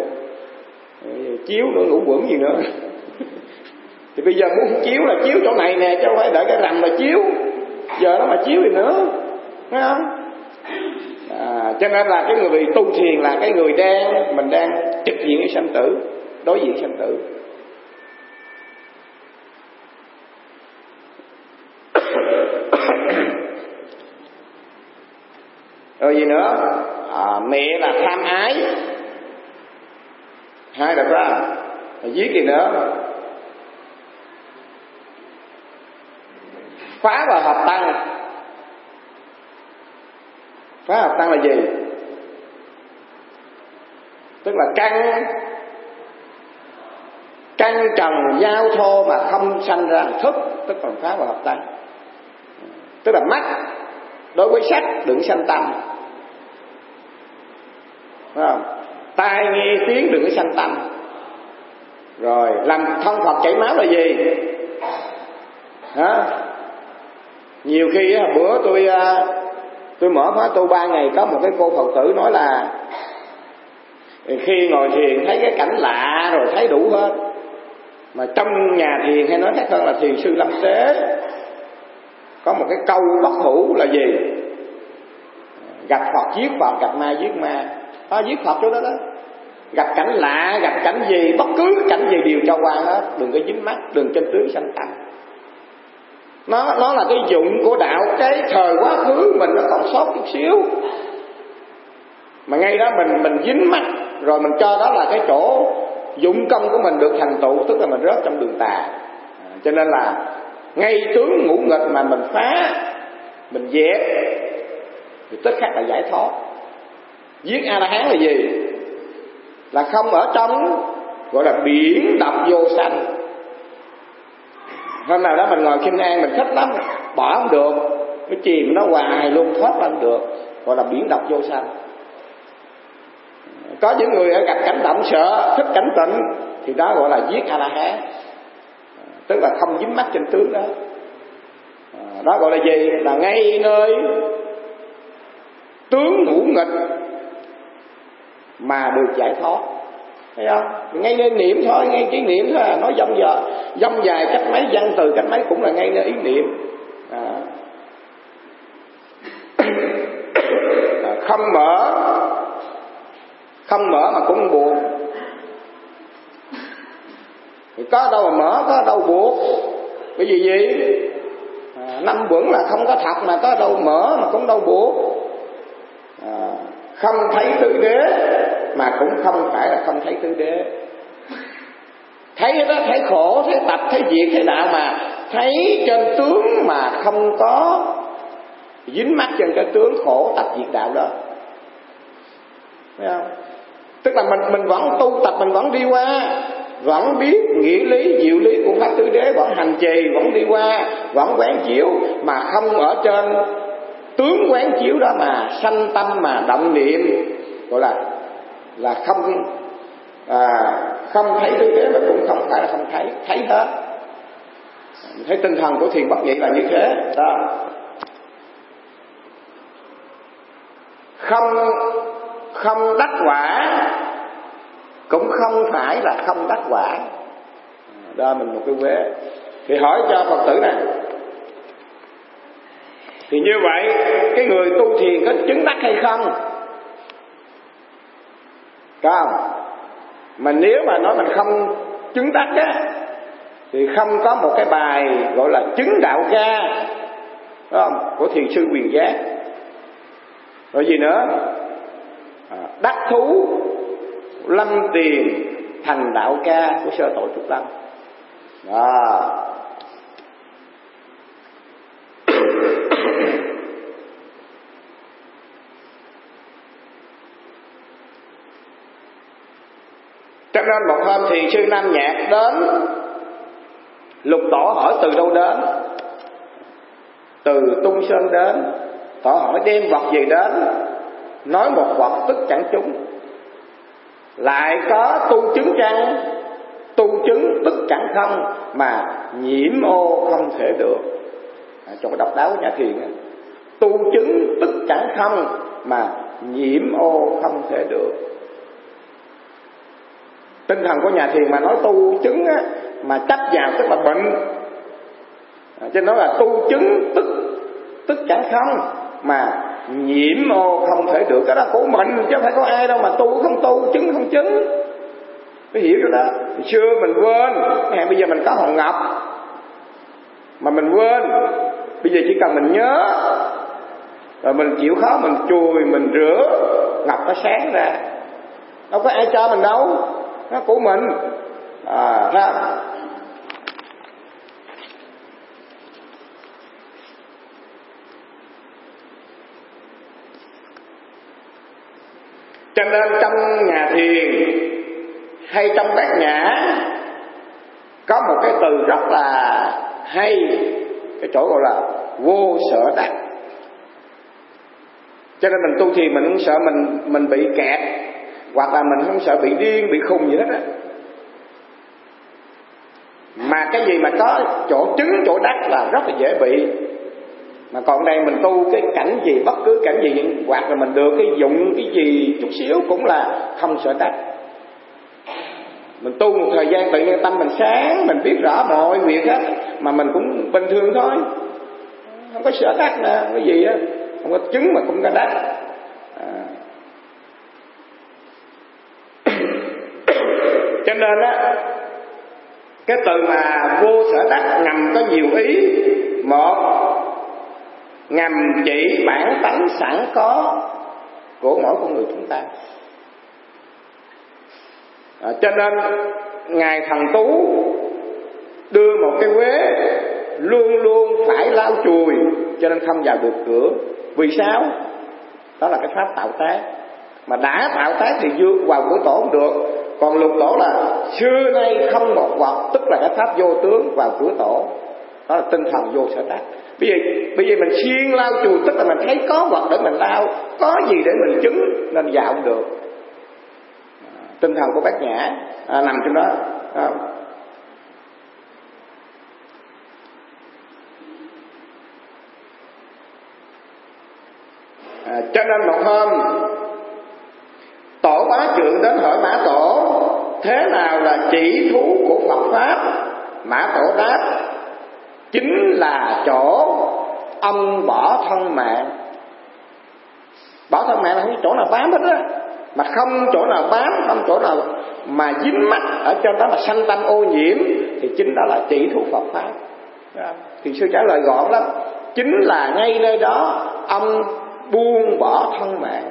Speaker 1: chiếu nữa, ngủ quẩn gì nữa. Thì bây giờ muốn chiếu là chiếu chỗ này nè, chứ không phải đợi cái rầm là chiếu. Giờ nó mà chiếu gì nữa, thấy không? À, À, cho nên là cái người tu thiền là cái người đang mình đang trực diện với sanh tử, đối diện sanh tử. Rồi gì nữa? À, mẹ là tham ái, hai là ra giết gì nữa? Phá và hợp tăng. Phá hợp tăng là gì? Tức là căn căn trần giao thô mà không sanh ra thức, tức là phá và hợp tăng. Tức là mắt đối với sắc đừng sanh tâm, phải không? Tai nghe tiếng đừng có sanh tâm. Rồi làm thông Phật chảy máu là gì? Hả? Nhiều khi bữa tôi tôi mở khóa tu ba ngày, có một cái cô Phật tử nói là khi ngồi thiền thấy cái cảnh lạ rồi thấy đủ hết, mà trong nhà thiền hay nói khác hơn là thiền sư Lâm Tế có một cái câu bất hủ là gì? Gặp Phật giết Phật, gặp ma giết ma. Đó, giết Phật chỗ đó đó. Gặp cảnh lạ, gặp cảnh gì, bất cứ cảnh gì đều cho qua hết, đừng có dính mắt, đừng trên tướng sanh tâm. Nó nó là cái dụng của đạo, cái thời quá khứ mình nó còn sót chút xíu, mà ngay đó mình mình dính mắt rồi mình cho đó là cái chỗ dụng công của mình được thành tựu, tức là mình rớt trong đường tà. À, cho nên là ngay tướng ngũ nghịch mà mình phá, mình dẹp thì tức khắc là giải thoát. Giết A La Hán là gì? Là không ở trong gọi là biển độc vô sanh. Hôm nào đó mình ngồi Kim An mình thích lắm, bỏ không được, cái chìm nó hoài luôn, thoát ra không được, gọi là biển độc vô sanh. Có những người ở gặp cảnh động sợ, thích cảnh tịnh thì đó gọi là giết A La Hán, tức là không dính mắt trên tướng đó. Đó gọi là gì? Là ngay nơi tướng ngũ nghịch mà được giải thoát, thấy không? Ngay nơi niệm thôi, ngay cái niệm thôi, nói dông giờ dông dài cách mấy văn từ cách mấy cũng là ngay nơi ý niệm. À. Không mở, không mở mà cũng buộc. Thì có đâu mà mở, có đâu buộc. Cái gì gì? À, năm vững là không có thật, mà có đâu mở mà cũng đâu buộc. À, không thấy tứ đế mà cũng không phải là không thấy tứ đế. Thấy đó, thấy khổ, thấy tập, thấy diệt, thấy đạo, mà thấy trên tướng mà không có dính mắt trên cái tướng khổ tập diệt đạo đó, thấy không? Tức là mình mình vẫn tu tập, mình vẫn đi qua, vẫn biết nghĩa lý diệu lý của pháp tứ đế, vẫn hành trì, vẫn đi qua, vẫn quán chiếu, mà không ở trên tướng quán chiếu đó mà sanh tâm mà động niệm, gọi là là không à, không thấy tứ đế mà cũng không phải là không thấy, thấy hết. Thấy tinh thần của thiền bất nhị là như thế đó. Không không đắc quả cũng không phải là không đắc quả. Đó mình một cái vế. Thì hỏi cho Phật tử này, thì như vậy cái người tu thiền có chứng đắc hay không? Có không? Mà nếu mà nói mình không chứng đắc á, thì không có một cái bài gọi là chứng đạo ca, đúng không? Của thiền sư Quyền Giác. Rồi gì nữa? À, đắc thú lâm tiền thành đạo ca của Sơ Tổ Trúc Lâm. Đó. Cho nên một hôm thiền sư Nam Nhạc đến Lục Tổ, hỏi từ đâu đến. Từ Tung Sơn đến. Tổ hỏi đem vật gì đến, nói một vật tức chẳng trúng. Lại có tu chứng chăng? Tu chứng tức chẳng không, mà nhiễm ô không thể được. À, trong cái độc đáo của nhà thiền á, tu chứng tức chẳng không, mà nhiễm ô không thể được. Tinh thần của nhà thiền mà nói tu chứng á, mà chấp vào tức là bệnh. À, cho nên nói là tu chứng tức tức chẳng không, mà nhiễm ô không thể được. Cái đó của mình chứ không phải có ai đâu mà tu không tu, chứng không chứng. Phải hiểu cái đó. Hồi xưa mình quên, ngày bây giờ mình có hòn ngọc mà mình quên, bây giờ chỉ cần mình nhớ rồi mình chịu khó mình chùi mình rửa, ngọc nó sáng ra. Đâu có ai cho mình đâu, nó của mình. À, ra. Cho nên trong nhà thiền hay trong bát nhã có một cái từ rất là hay, cái chỗ gọi là vô sở đắc. Cho nên mình tu thiền mình không sợ mình mình bị kẹt, hoặc là mình không sợ bị điên, bị khùng gì hết á. Mà cái gì mà có chỗ chứng, chỗ đắc là rất là dễ bị. Mà còn đây mình tu cái cảnh gì, bất cứ cảnh gì, hoặc là mình được cái dụng cái gì chút xíu cũng là không sợ đắc. Mình tu một thời gian tự nhiên tâm mình sáng, mình biết rõ mọi việc hết, mà mình cũng bình thường thôi, không có sợ đắc nè, cái gì á, không có chứng mà cũng có đắc. À. Cho nên á, cái từ mà vô sở đắc ngầm có nhiều ý. Một, ngầm chỉ bản tánh sẵn có của mỗi con người chúng ta. À, cho nên ngài Thần Tú đưa một cái quế luôn luôn phải lau chùi, cho nên không vào được cửa. Vì sao? Đó là cái pháp tạo tác. Mà đã tạo tác thì vượt vào cửa tổ không được. Còn lục tổ là xưa nay không một vật, tức là cái pháp vô tướng vào cửa tổ. Đó là tinh thần vô sở đắc. Bây giờ, bây giờ mình xuyên lau chùi, tức là mình thấy có vật để mình lau, có gì để mình chứng, nên vào không được. Tinh thần của bát nhã à, nằm trong đó. À. À, cho nên một hôm Tổ Bá Trượng đến hỏi Mã Tổ thế nào là chỉ thú của Phật Pháp. Mã Tổ đáp chính là chỗ ông bỏ thân mạng. Bỏ thân mạng là không chỗ nào bám hết á, mà không chỗ nào bám, không chỗ nào mà dính mắc ở trên đó mà sanh tâm ô nhiễm, thì chính đó là chỉ thú Phật Pháp. Thì sư trả lời gọn lắm, chính là ngay nơi đó ông buông bỏ thân mạng.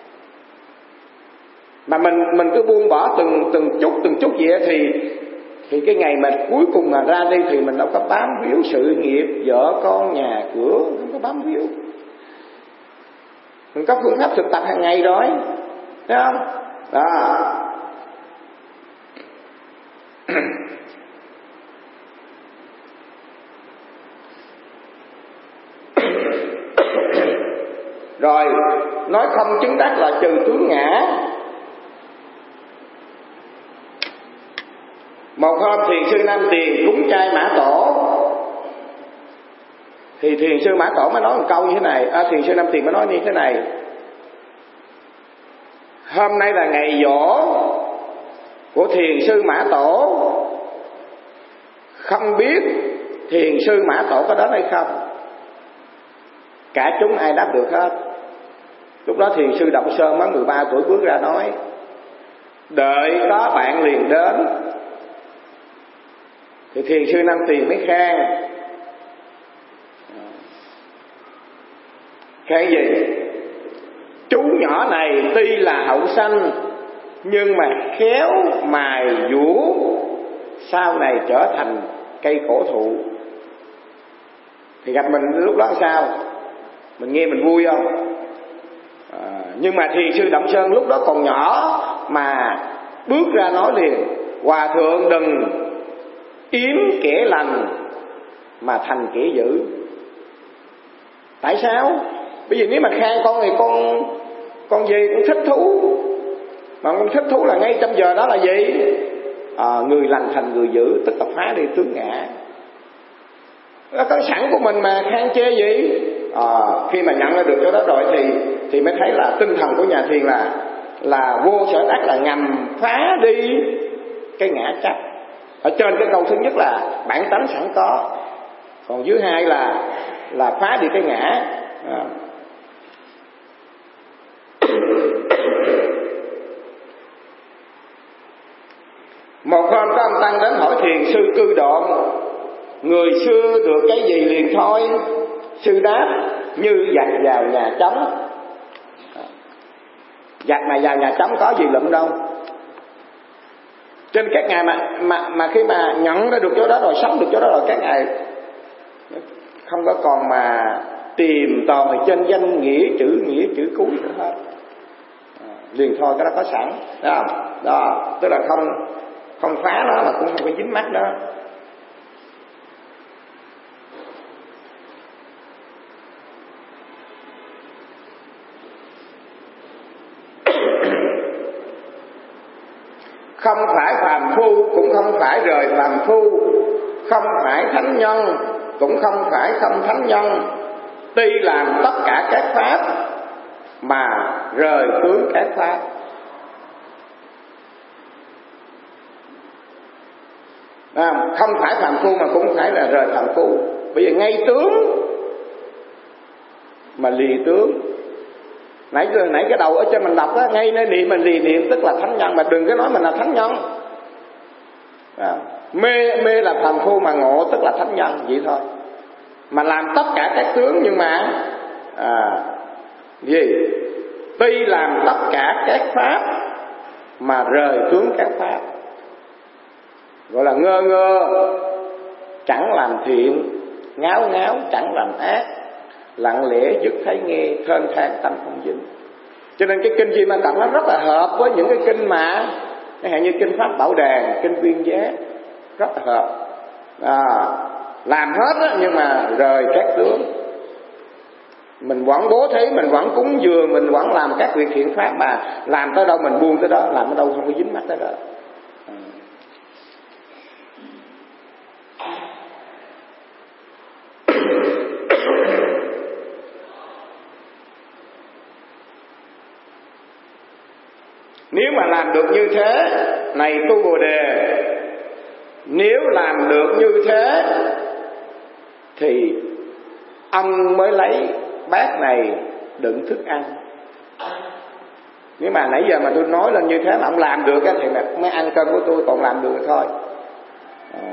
Speaker 1: Mà mình mình cứ buông bỏ từng từng chút từng chút vậy thì thì cái ngày mà cuối cùng mà ra đi thì mình đâu có bám víu sự nghiệp vợ con nhà cửa, không có bám víu. Mình có phương pháp thực tập hàng ngày rồi, thấy không? Đó. Rồi nói không chứng đắc là trừ tướng ngã. Một hôm thiền sư Nam Tiền cúng chay Mã Tổ, thì thiền sư Mã Tổ mới nói một câu như thế này, à, thiền sư Nam Tiền mới nói như thế này: hôm nay là ngày giỗ của thiền sư Mã Tổ, không biết thiền sư Mã Tổ có đến hay không. Cả chúng ai đáp được hết. Lúc đó thiền sư Động Sơn mới mười ba tuổi bước ra nói: đợi có bạn liền đến. Thì thiền sư Nam Tiền mới khen. Khen gì? Chú nhỏ này tuy là hậu sanh, nhưng mà khéo mài dũa, sau này trở thành cây cổ thụ. Thì gặp mình lúc đó sao? Mình nghe mình vui không? À, nhưng mà thiền sư Động Sơn lúc đó còn nhỏ mà bước ra nói liền: hòa thượng đừng yếm kẻ lành mà thành kẻ dữ. Tại sao? Bởi vì nếu mà khen con thì con con gì cũng thích thú, mà con thích thú là ngay trong giờ đó là gì? À, người lành thành người dữ, tức là phá đi tướng ngã. Nó có sẵn của mình mà khen chê gì? À, khi mà nhận ra được chỗ đó rồi thì thì mới thấy là tinh thần của nhà thiền là là vô sở đắc, là ngầm phá đi cái ngã chấp. Ở trên cái câu thứ nhất là bản tánh sẵn có, còn dưới hai là là phá đi cái ngã. À. Một hôm có ông tăng đến hỏi thiền sư Cư Độn: người xưa được cái gì liền thôi? Sư đáp: như giặt vào nhà trống. Giặt mà vào nhà trống có gì lụm đâu. Trên các ngài mà mà mà khi mà nhận ra được chỗ đó rồi, sống được chỗ đó rồi, các ngài không có còn mà tìm tòi trên danh nghĩa chữ nghĩa chữ cú nữa hết. À, liền thôi cái đó có sẵn đó, đó tức là không không phá nó mà cũng không có dính mắt đó. Không phải phàm phu cũng không phải rời phàm phu, không phải thánh nhân cũng không phải không thánh nhân. Tuy làm tất cả các pháp mà rời tướng các pháp. À, không phải phàm phu mà cũng phải là rời phàm phu. Bây giờ ngay tướng mà lì tướng. Nãy giờ nãy cái đầu ở trên mình đọc á, ngay nơi niệm mình lì niệm tức là thánh nhân, mà đừng có nói mình là thánh nhân. À, mê mê là phàm phu mà ngộ tức là thánh nhân, vậy thôi. Mà làm tất cả các tướng nhưng mà à, gì? Tuy làm tất cả các pháp mà rời tướng các pháp, gọi là ngơ ngơ chẳng làm thiện, ngáo ngáo chẳng làm ác, lặng lẽ dứt thấy nghe, thênh thang tâm không dính. Cho nên cái kinh Di Ma Cật nó rất là hợp với những cái kinh mà chẳng hạn như kinh Pháp Bảo Đàn, kinh Viên Giác, rất là hợp. À, làm hết á, nhưng mà rời các tướng. Mình vẫn bố thí, mình vẫn cúng dường, mình vẫn làm các việc thiện pháp, mà làm tới đâu mình buông tới đó, làm ở đâu không có dính mắt tới đó. Nếu mà làm được như thế, này tu Bồ Đề, nếu làm được như thế thì ông mới lấy bát này đựng thức ăn. Nếu mà nãy giờ mà tôi nói lên như thế mà ông làm được thì mới ăn cơm của tôi, còn làm được thôi. À.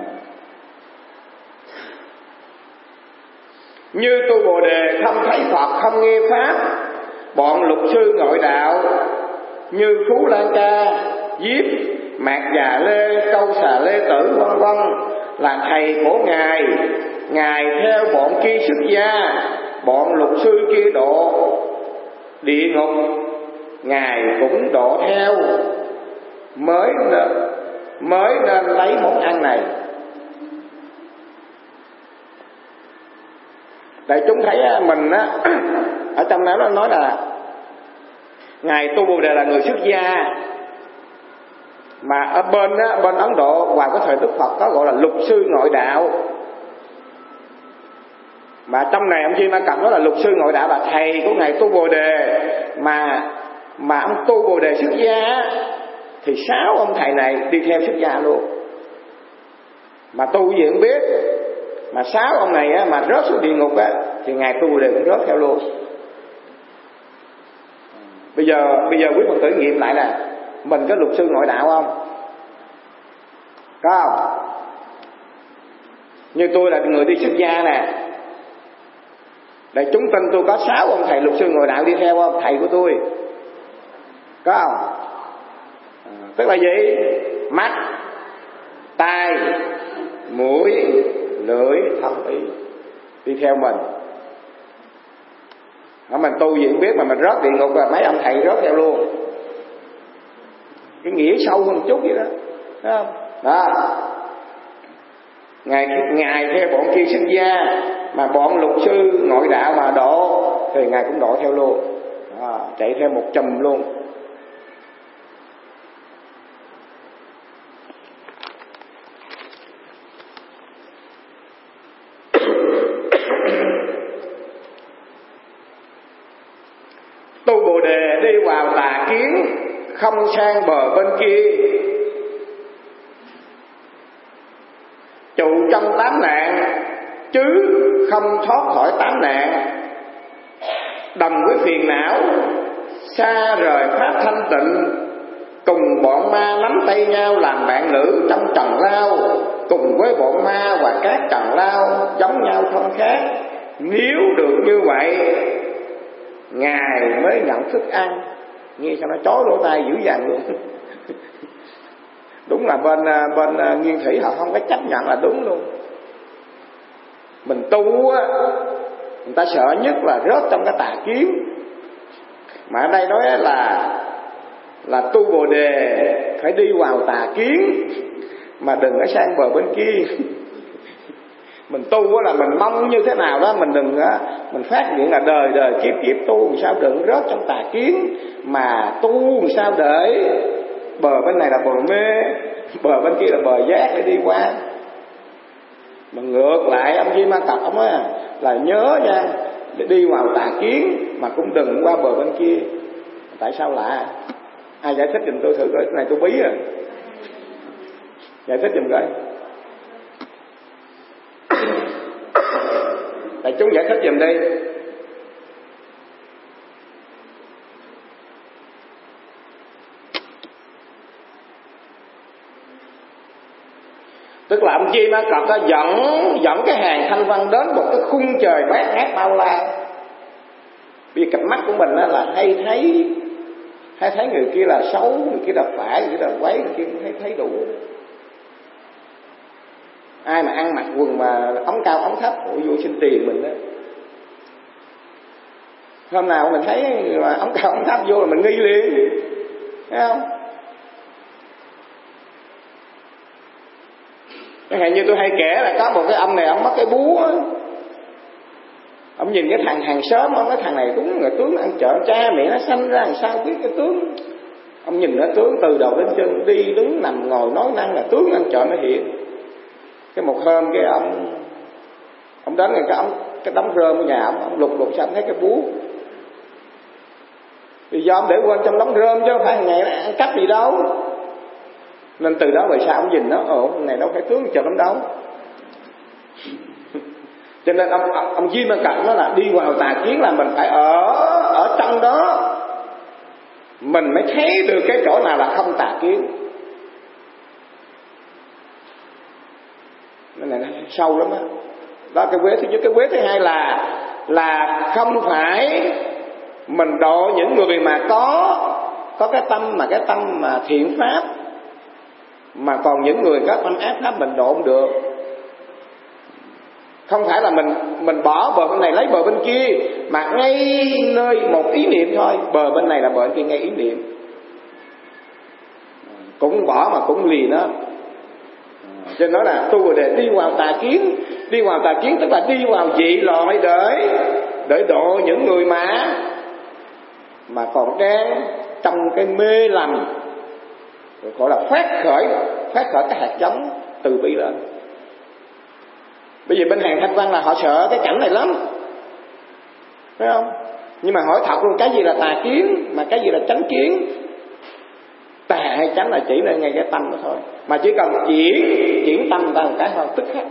Speaker 1: Như tu Bồ Đề không thấy Phật, không nghe Pháp, bọn lục sư ngội đạo như Phú Lan Ca, Diếp, Mạc Già Lê, Câu Xà Lê Tử vân vân là thầy của ngài. Ngài theo bọn kia xuất gia, bọn lục sư kia độ địa ngục, ngài cũng độ theo, mới nên, mới nên lấy món ăn này. Để chúng thấy mình á, ở trong đó nó nói là ngài tu Bồ Đề là người xuất gia, mà ở bên á, bên Ấn Độ vào cái thời Đức Phật có gọi là lục sư ngội đạo. Mà trong này ông Di Ma Cật nói là lục sư ngội đạo là thầy của ngài tu Bồ Đề, mà mà ông tu Bồ Đề xuất gia thì sáu ông thầy này đi theo xuất gia luôn. Mà tu gì không biết, mà sáu ông này á, mà rớt xuống địa ngục á, thì ngài tu Bồ Đề cũng rớt theo luôn. Bây giờ bây giờ quý Phật tử nghiệm lại là mình có lục sư ngội đạo không? Có không? Như tôi là người đi xuất gia nè, để chúng tin tôi có sáu ông thầy lục sư ngội đạo đi theo không? Thầy của tôi có không? À, tức là gì? Mắt, tai, mũi, lưỡi, thân, ý đi theo mình. Đó, mình tu gì cũng biết mà mình rớt địa ngục là mấy ông thầy rớt theo luôn. Cái nghĩa sâu hơn một chút vậy đó, thấy không? Đó. Ngài, ngài theo bọn kia xuất gia, mà bọn lục sư ngội đạo mà độ thì ngài cũng độ theo luôn. Đó, chạy theo một chùm luôn. Tu Bồ Đề đi vào tà kiến, không sang bờ bên kia, trụ trong tám nạn chứ không thoát khỏi tám nạn, đồng với phiền não, xa rời pháp thanh tịnh, cùng bọn bọn ma nắm tay nhau làm bạn nữ trong trần lao, cùng với bọn ma và các trần lao giống nhau không khác. Nếu được như vậy, Ngài mới nhận thức ăn. Nghe sao nó chói lỗ tai dữ dằn luôn. Đúng là bên bên nguyên thủy họ không có chấp nhận là đúng luôn. Mình tu á, người ta sợ nhất là rớt trong cái tà kiến. Mà ở đây nói là là tu Bồ Đề phải đi vào tà kiến, mà đừng có sang bờ bên kia. Mình tu là mình mong như thế nào đó, mình đừng mình phát hiện là đời đời kiếp kiếp tu làm sao đừng rớt trong tà kiến, mà tu làm sao để bờ bên này là bờ mê, bờ bên kia là bờ giác để đi qua. Mà ngược lại ông Di Ma Cật ông á là nhớ nha, để đi vào tà kiến mà cũng đừng qua bờ bên kia. Tại sao lạ? Ai giải thích giùm tôi thử coi, cái này tôi bí à. Giải thích giùm coi. Đại chúng giải thích giùm đi. Tức là ông Di Ma Cật đó dẫn dẫn cái hàng thanh văn đến một cái khung trời bát ngát bao la. Vì cặp mắt của mình là hay thấy hay thấy người kia là xấu, người kia là phải, người kia là quấy, người kia cũng thấy thấy đủ. Ai mà ăn mặc quần mà ống cao ống thấp, ủa vô xin tiền mình đó. Hôm nào mình thấy mà ống cao ống thấp vô là mình nghi liền, thấy không? Chẳng hạn như tôi hay kể là có một cái ông này, ông mắc cái búa á. Ông nhìn cái thằng hàng xóm, ông nói thằng này đúng là tướng ăn trộm, cha mẹ nó sanh ra làm sao biết cái tướng. Ông nhìn nó tướng từ đầu đến chân, đi đứng nằm ngồi nói năng là tướng ăn trộm nó hiện. Cái một hôm cái ông ông đến rồi cái ông cái đống rơm ở nhà ông, ông lục lục xong thấy cái búa. Vì do ông để quên trong đống rơm chứ không phải ngày nó ăn cắp gì đâu. Nên từ đó về sau ông nhìn nó, ồ này đâu phải tướng trộm lắm đâu. Cho nên ông, ông, ông Di Ma Cật nó là đi vào tà kiến là mình phải ở ở trong đó, mình mới thấy được cái chỗ nào là không tà kiến. Cái này nó sâu lắm á. Đó. đó cái vế thứ nhất. Cái vế thứ hai là là không phải mình độ những người mà có có cái tâm mà cái tâm mà thiện pháp, mà còn những người có tâm ác pháp mình độ không được. Không phải là mình mình bỏ bờ bên này lấy bờ bên kia, mà ngay nơi một ý niệm thôi, bờ bên này là bờ bên kia ngay ý niệm. Cũng bỏ mà cũng lì nó. Cho nên nói là tu để đi vào tà kiến. Đi vào tà kiến tức là đi vào dị loại để để độ những người mà mà còn đang trong cái mê lầm, gọi là phát khởi phát khởi cái hạt giống từ bi lên. Bởi vì bên hàng thanh văn là họ sợ cái cảnh này lắm, phải không? Nhưng mà hỏi thật luôn, cái gì là tà kiến mà cái gì là chánh kiến? Tà hay chánh là chỉ lên ngay cái tâm đó thôi. Mà chỉ cần chuyển chuyển tâm ra một cái thôi, tức khắc,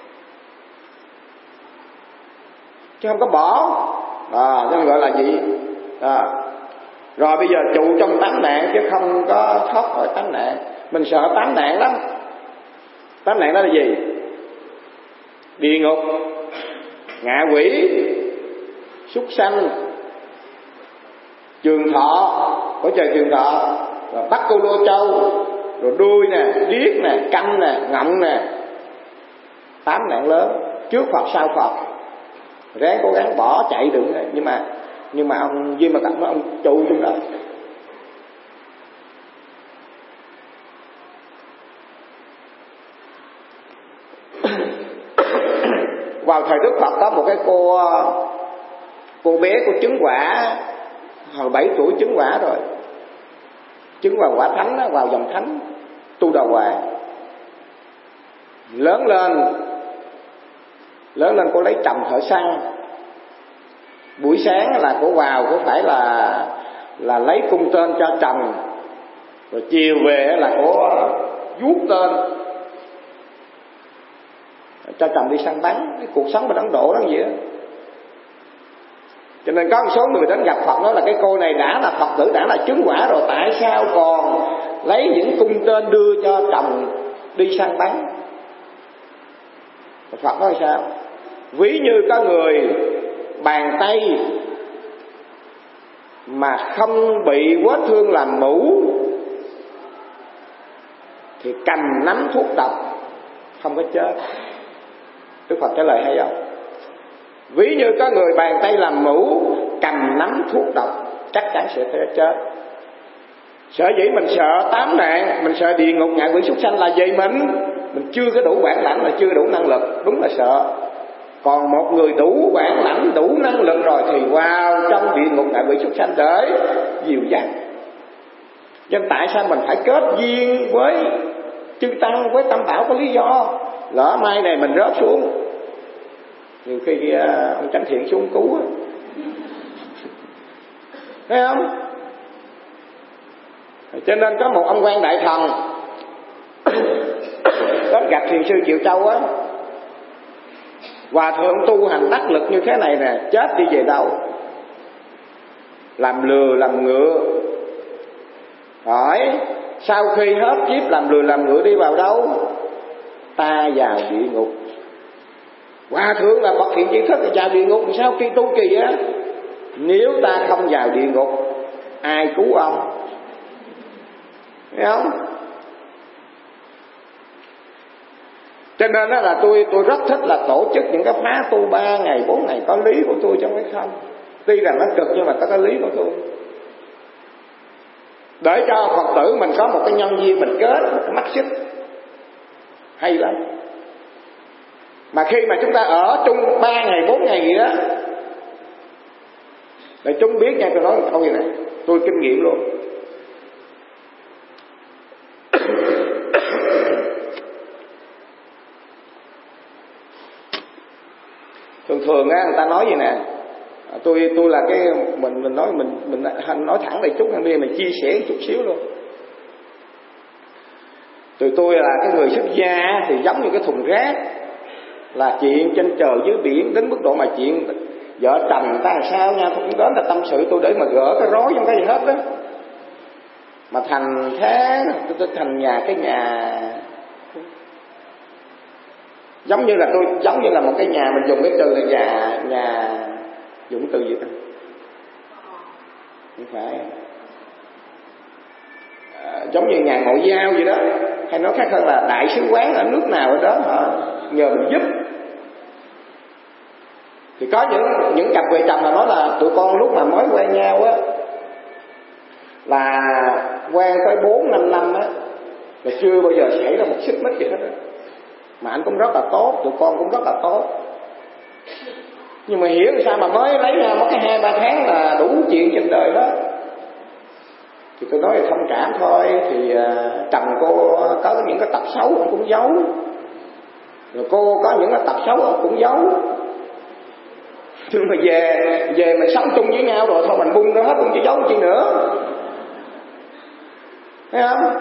Speaker 1: chứ không có bỏ. À, nên gọi là gì? À, rồi bây giờ trụ trong tám nạn chứ không có thoát khỏi tám nạn. Mình sợ tám nạn lắm. Tám nạn đó là gì? Địa ngục, ngạ quỷ, súc sanh, trường thọ, có trời trường thọ, rồi bắt cô lô châu, rồi đuôi nè, điếc nè, câm nè, ngọng nè. Tám nạn lớn, trước Phật sau Phật. Ráng cố gắng bỏ chạy đừng. Nhưng mà nhưng mà ông Di Ma Cật nói ông trụ trong đó. Vào thời Đức Phật có một cái cô cô bé cô chứng quả hồi bảy tuổi, chứng quả rồi, chứng vào quả thánh đó, vào dòng thánh tu đà hoàng. Lớn lên lớn lên cô lấy chồng thợ săn. Buổi sáng là cô vào, cô phải là là lấy cung tên cho chồng, rồi chiều về là cô vuốt tên cho chồng đi săn bắn. Cái cuộc sống bên Ấn Độ đó gì đó. Cho nên có một số người đến gặp Phật nói là cái cô này đã là Phật tử, đã là chứng quả rồi, tại sao còn lấy những cung tên đưa cho chồng đi săn bắn. Phật nói sao? Ví như có người bàn tay mà không bị vết thương làm mũ thì cầm nắm thuốc độc không có chết. Đức Phật trả lời hay không? Ví như có người bàn tay làm mũ cầm nắm thuốc độc chắc chắn sẽ chết. Sở dĩ mình sợ tám nạn, mình sợ địa ngục ngạ quỷ súc sanh là vì mình mình chưa có đủ bản lãnh, là chưa đủ năng lực, đúng là sợ. Còn một người đủ bản lãnh, đủ năng lực rồi thì vào trong địa ngục ngạ quỷ súc sanh để dìu dắt. Nên tại sao mình phải kết duyên với chư tăng, với tam bảo có lý do. Lỡ mai này mình rớt xuống, nhiều khi ông chánh thiện xuống cứu á, thấy không? Cho nên có một ông quan đại thần đến gặp thiền sư Triệu Châu á: hòa thượng tu hành đắc lực như thế này nè, chết đi về đâu? Làm lừa làm ngựa. Hỏi sau khi hết kiếp làm lừa làm ngựa đi vào đâu? Ta vào địa ngục. Hòa thượng là bậc thiện tri thức thì vào địa ngục sao khi tu kỳ á? Nếu ta không vào địa ngục, ai cứu ông? Thấy không? Cho nên đó là tôi tôi rất thích là tổ chức những cái khóa tu ba ngày bốn ngày có lý của tôi, trong cái không. Tuy rằng nó cực nhưng mà có cái lý của tôi, để cho Phật tử mình có một cái nhân duyên mình kết một cái mắt xích hay lắm. Mà khi mà chúng ta ở chung ba ngày bốn ngày gì đó, để chúng biết nha, tôi nói một câu gì này, tôi kinh nghiệm luôn. Thường thường á người ta nói gì nè, tôi tôi là cái mình mình nói mình mình nói thẳng đây chút, anh đi mình chia sẻ chút xíu luôn. Tụi tôi là cái người xuất gia thì giống như cái thùng rác, là chuyện trên trời dưới biển, đến mức độ mà chuyện vợ chồng người ta làm sao nha, tôi cũng đến là tâm sự tôi để mà gỡ cái rối trong cái gì hết đó. Mà thành thế tôi, tôi thành nhà cái nhà giống như là tôi giống như là một cái nhà, mình dùng cái từ là nhà nhà dùng từ gì đó không phải à, giống như nhà ngoại giao gì đó, hay nói khác hơn là đại sứ quán ở nước nào ở đó họ nhờ mình giúp. Thì có những những cặp vợ chồng mà nói là tụi con lúc mà mới quen nhau á, là quen tới bốn năm năm á, là chưa bao giờ xảy ra một xích mích gì hết á. Mà anh cũng rất là tốt, tụi con cũng rất là tốt. Nhưng mà hiểu sao mà mới lấy nhau mất cái hai ba tháng là đủ chuyện trên đời đó. Thì tôi nói là thông cảm thôi. Thì uh, chồng cô có những cái tật xấu ông cũng giấu, rồi cô có những cái tật xấu ông cũng giấu. Nhưng mà về về mình sống chung với nhau rồi thôi mình bung nó hết, không chỉ giấu chi nữa. Thấy không?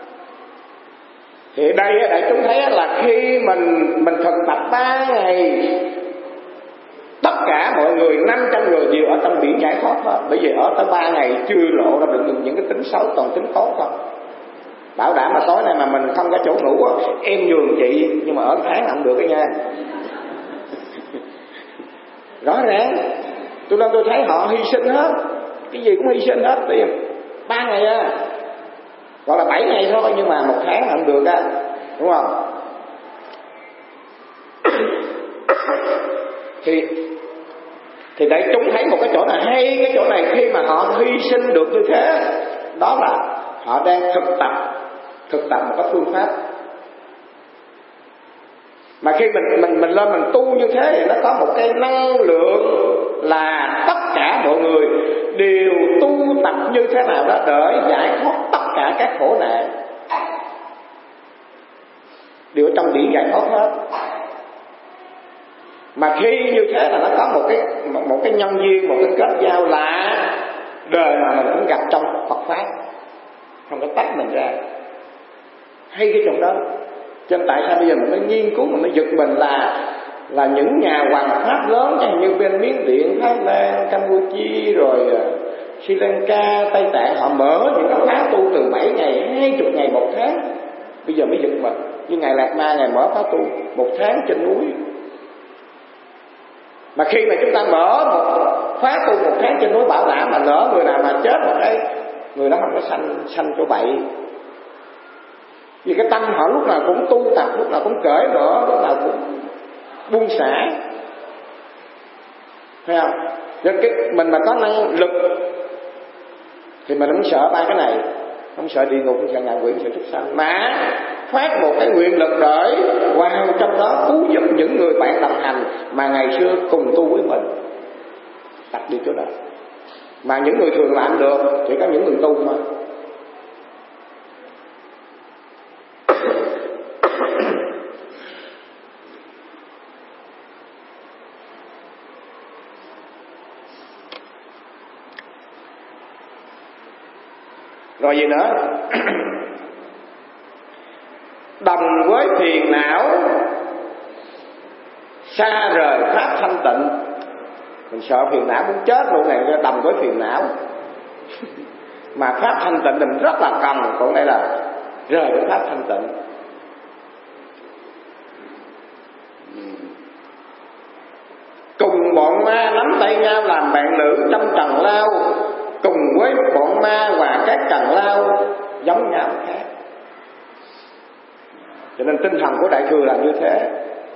Speaker 1: Thì đây đại chúng thấy là khi mình mình thực tập ba ngày, tất cả mọi người năm trăm người đều ở trong biển giải thoát hết. Bởi vì ở tới ba ngày chưa lộ ra được những cái tính xấu, còn tính tốt không. Bảo đảm mà tối nay mà mình không có chỗ ngủ á, em nhường chị, nhưng mà ở tháng không được cái nha. Rõ ràng tôi nên tôi thấy họ hy sinh hết, cái gì cũng hy sinh hết. Tại vì ba ngày á, gọi là bảy ngày thôi, nhưng mà một tháng không được á, đúng không? thì thì để chúng thấy một cái chỗ này hay, cái chỗ này khi mà họ hy sinh được như thế, đó là họ đang thực tập thực tập một cái phương pháp. Mà khi mình mình mình lên mình tu như thế thì nó có một cái năng lượng là tất cả mọi người đều tu tập như thế nào đó để giải thoát tất cả các khổ nạn, đều trong biển giải thoát hết. Mà khi như thế là nó có một cái một, một cái nhân duyên, một cái kết giao là đời mà mình cũng gặp trong Phật pháp, không có tách mình ra. Hay cái chỗ đó. Cho nên tại sao bây giờ mình mới nghiên cứu, mình mới giật mình là là những nhà hoàng pháp lớn chẳng như bên Miến Điện, Thái Lan, Campuchia, rồi Sri Lanka, Tây Tạng, họ mở những cái khóa tu từ bảy ngày, hai một tháng, bây giờ mới giật mình. Như Ngài Lạt Ma, Ngài mở khóa tu một tháng trên núi. Mà khi mà chúng ta mở một khóa tu một tháng trên núi, bảo đảm mà lỡ người nào mà chết một cái, người đó không có sanh sanh chỗ bậy. Vì cái tâm họ lúc nào cũng tu tập, lúc nào cũng cởi mở, lúc nào cũng buông xả, thấy không? Nên cái mình mà có năng lực thì mình không sợ ba cái này, không sợ địa ngục, không sợ ngạ quỷ, không sợ súc sanh, mà phát một cái nguyện lực để vào trong đó cứu giúp những người bạn đồng hành mà ngày xưa cùng tu với mình, đặt đi chỗ đó. Mà những người thường làm được chỉ có những người tu mà. Rồi gì nữa? Đồng với phiền não, xa rời pháp thanh tịnh. Mình sợ phiền não muốn chết luôn này, đồng với phiền não. Mà pháp thanh tịnh mình rất là cần, còn đây là rời với pháp thanh tịnh. Cùng bọn ma nắm tay nhau làm bạn lữ trong trần lao, cùng với bọn ma và các trần lao giống nhau khác. Cho nên tinh thần của Đại Thừa là như thế.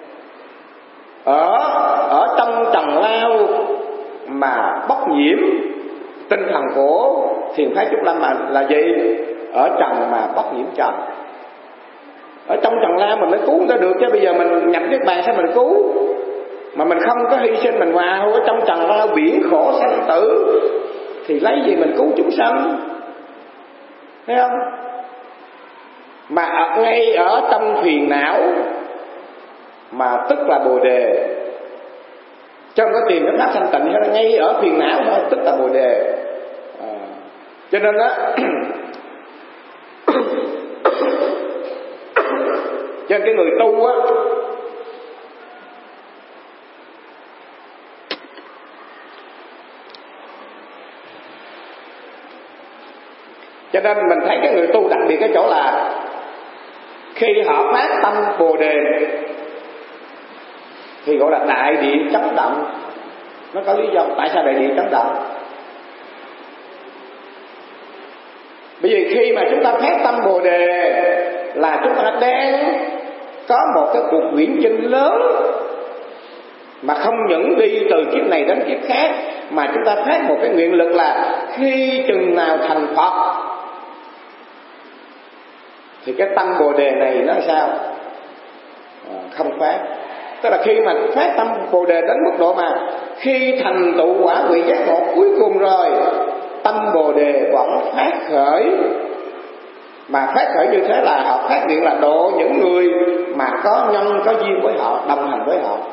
Speaker 1: Ở ở trong trần lao mà bất nhiễm, tinh thần của Thiền phái Trúc Lâm mà là gì? Ở trần mà bất nhiễm trần. Ở trong trần lao mình mới cứu người ta được, chứ bây giờ mình nhập Niết Bàn sao mình cứu? Mà mình không có hy sinh, mình vào ở trong trần lao biển khổ sanh tử thì lấy gì mình cứu chúng sanh, thấy không? Mà ở, ngay ở trong phiền não mà tức là Bồ Đề, chứ không có tìm cái pháp thanh tịnh, hay ngay ở phiền não thôi tức là Bồ Đề. À, cho nên đó cho nên cái người tu á, cho nên mình thấy cái người tu đặc biệt cái chỗ là khi họ phát tâm Bồ Đề thì gọi là đại địa chấn động. Nó có lý do tại sao đại địa chấn động. Bởi vì khi mà chúng ta phát tâm Bồ Đề là chúng ta đang có một cái cuộc viễn chinh lớn, mà không những đi từ kiếp này đến kiếp khác, mà chúng ta phát một cái nguyện lực là khi chừng nào thành Phật thì cái tâm Bồ Đề này nó sao? À, không phát. Tức là khi mà phát tâm Bồ Đề đến mức độ mà khi thành tựu quả vị giác ngộ cuối cùng rồi, tâm Bồ Đề vẫn phát khởi. Mà phát khởi như thế là họ phát nguyện là độ những người mà có nhân có duyên với họ, đồng hành với họ.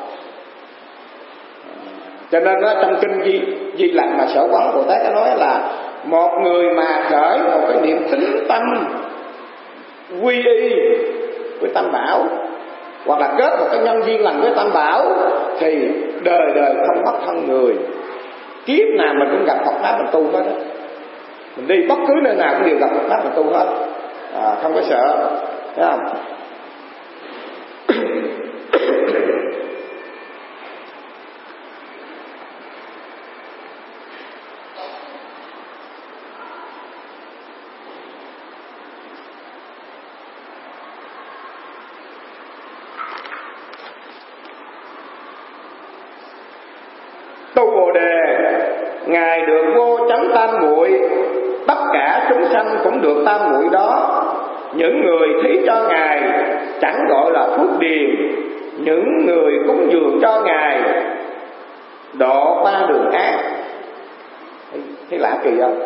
Speaker 1: Cho nên đó, trong kinh Di, Di Lặc mà Sở Quán Bồ Tát có nói là một người mà khởi một cái niệm tính tâm quy y với Tam Bảo, hoặc là kết một cái nhân duyên lành với Tam Bảo, thì đời đời không mất thân người. Kiếp nào mình cũng gặp Phật Pháp mình tu hết đó. Mình đi bất cứ nơi nào cũng đều gặp Phật Pháp mình tu hết, à, không có sợ, thấy không? Tu Bồ Đề, Ngài được vô chánh tam muội, tất cả chúng sanh cũng được tam muội đó. Những người thí cho Ngài chẳng gọi là phước điền, những người cúng dường cho Ngài độ ba đường ác. Thấy lạ kỳ không?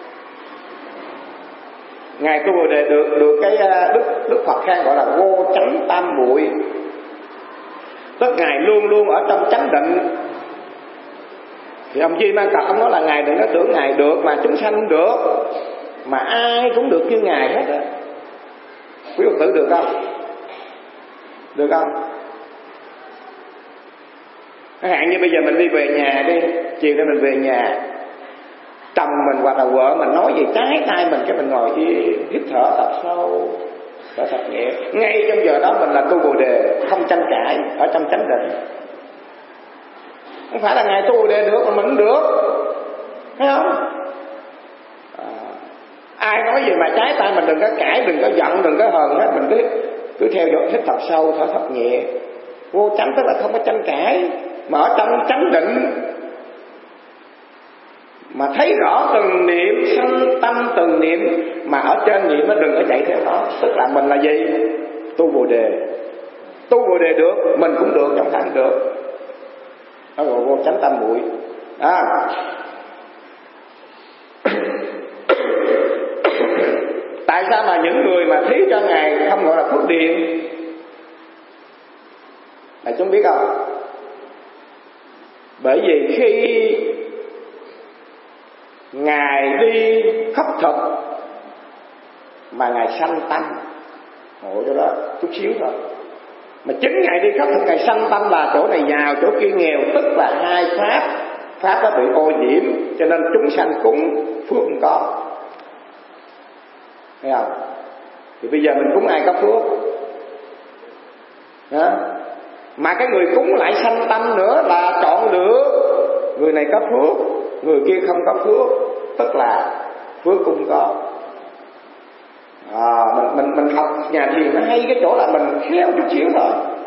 Speaker 1: Ngài Tu Bồ Đề được được cái Đức Đức Phật khen gọi là vô chánh tam muội, tức Ngài luôn luôn ở trong chánh định. Thì ông Di Man Cật ông nói là Ngài đừng có tưởng Ngài được mà chúng sanh được, mà ai cũng được như Ngài hết á. Quý Phật tử được không? Được không? Chẳng hạn như bây giờ mình đi về nhà đi, chiều nay mình về nhà, chồng mình hoặc là vợ mình nói gì trái tay mình, cái mình ngồi yên hít thở thật sâu, thở thật nhẹ. Ngay trong giờ đó mình là tu Bồ Đề, không tranh cãi, ở trong chánh định. Không phải là ngài tu Bồ Đề được mà mình cũng được, thấy không? À, ai nói gì mà trái tay mình đừng có cãi, đừng có giận, đừng có hờn hết, mình cứ cứ theo dõi, hít thật sâu, thở thật nhẹ. Vô chánh tức là không có tranh cãi, mà ở trong chánh định mà thấy rõ từng niệm, sanh tâm từng niệm, mà ở trên niệm nó đừng có chạy theo nó. Tức là mình là gì? Tu Bồ Đề. Tu Bồ Đề được, mình cũng được, trong thang được. Đó gọi vô chánh tâm muội. À. Tại sao mà những người mà thí cho Ngài không gọi là phước điền? Này chúng biết không? Bởi vì khi Ngài đi khất thực mà Ngài sanh tâm, ngộ cho đó chút xíu thôi. Mà chính Ngài đi khất thực Ngài sanh tâm là chỗ này giàu, chỗ kia nghèo, tức là hai pháp, pháp nó bị ô nhiễm, cho nên chúng sanh cúng phước không có. Thấy không? Thì bây giờ mình cúng ai có phước? Đó. Mà cái người cúng lại sanh tâm nữa là chọn lựa, người này có phước, người kia không có phước, tức là phước cũng có. À, mình mình mình học nhà thiền nó hay cái chỗ là mình khéo chút xíu thôi.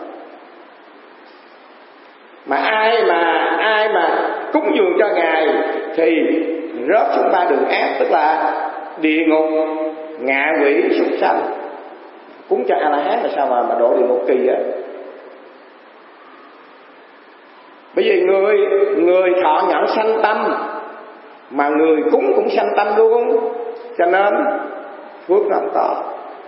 Speaker 1: Mà ai mà ai mà cúng dường cho Ngài thì rớt xuống ba đường ác, tức là địa ngục, ngạ quỷ, súc sanh. Cúng cho A La Hán là sao mà mà độ địa ngục kỳ á? Bởi vì người người thọ nhận sanh tâm, mà người cúng cũng sanh tâm luôn, cho nên phước nó không có.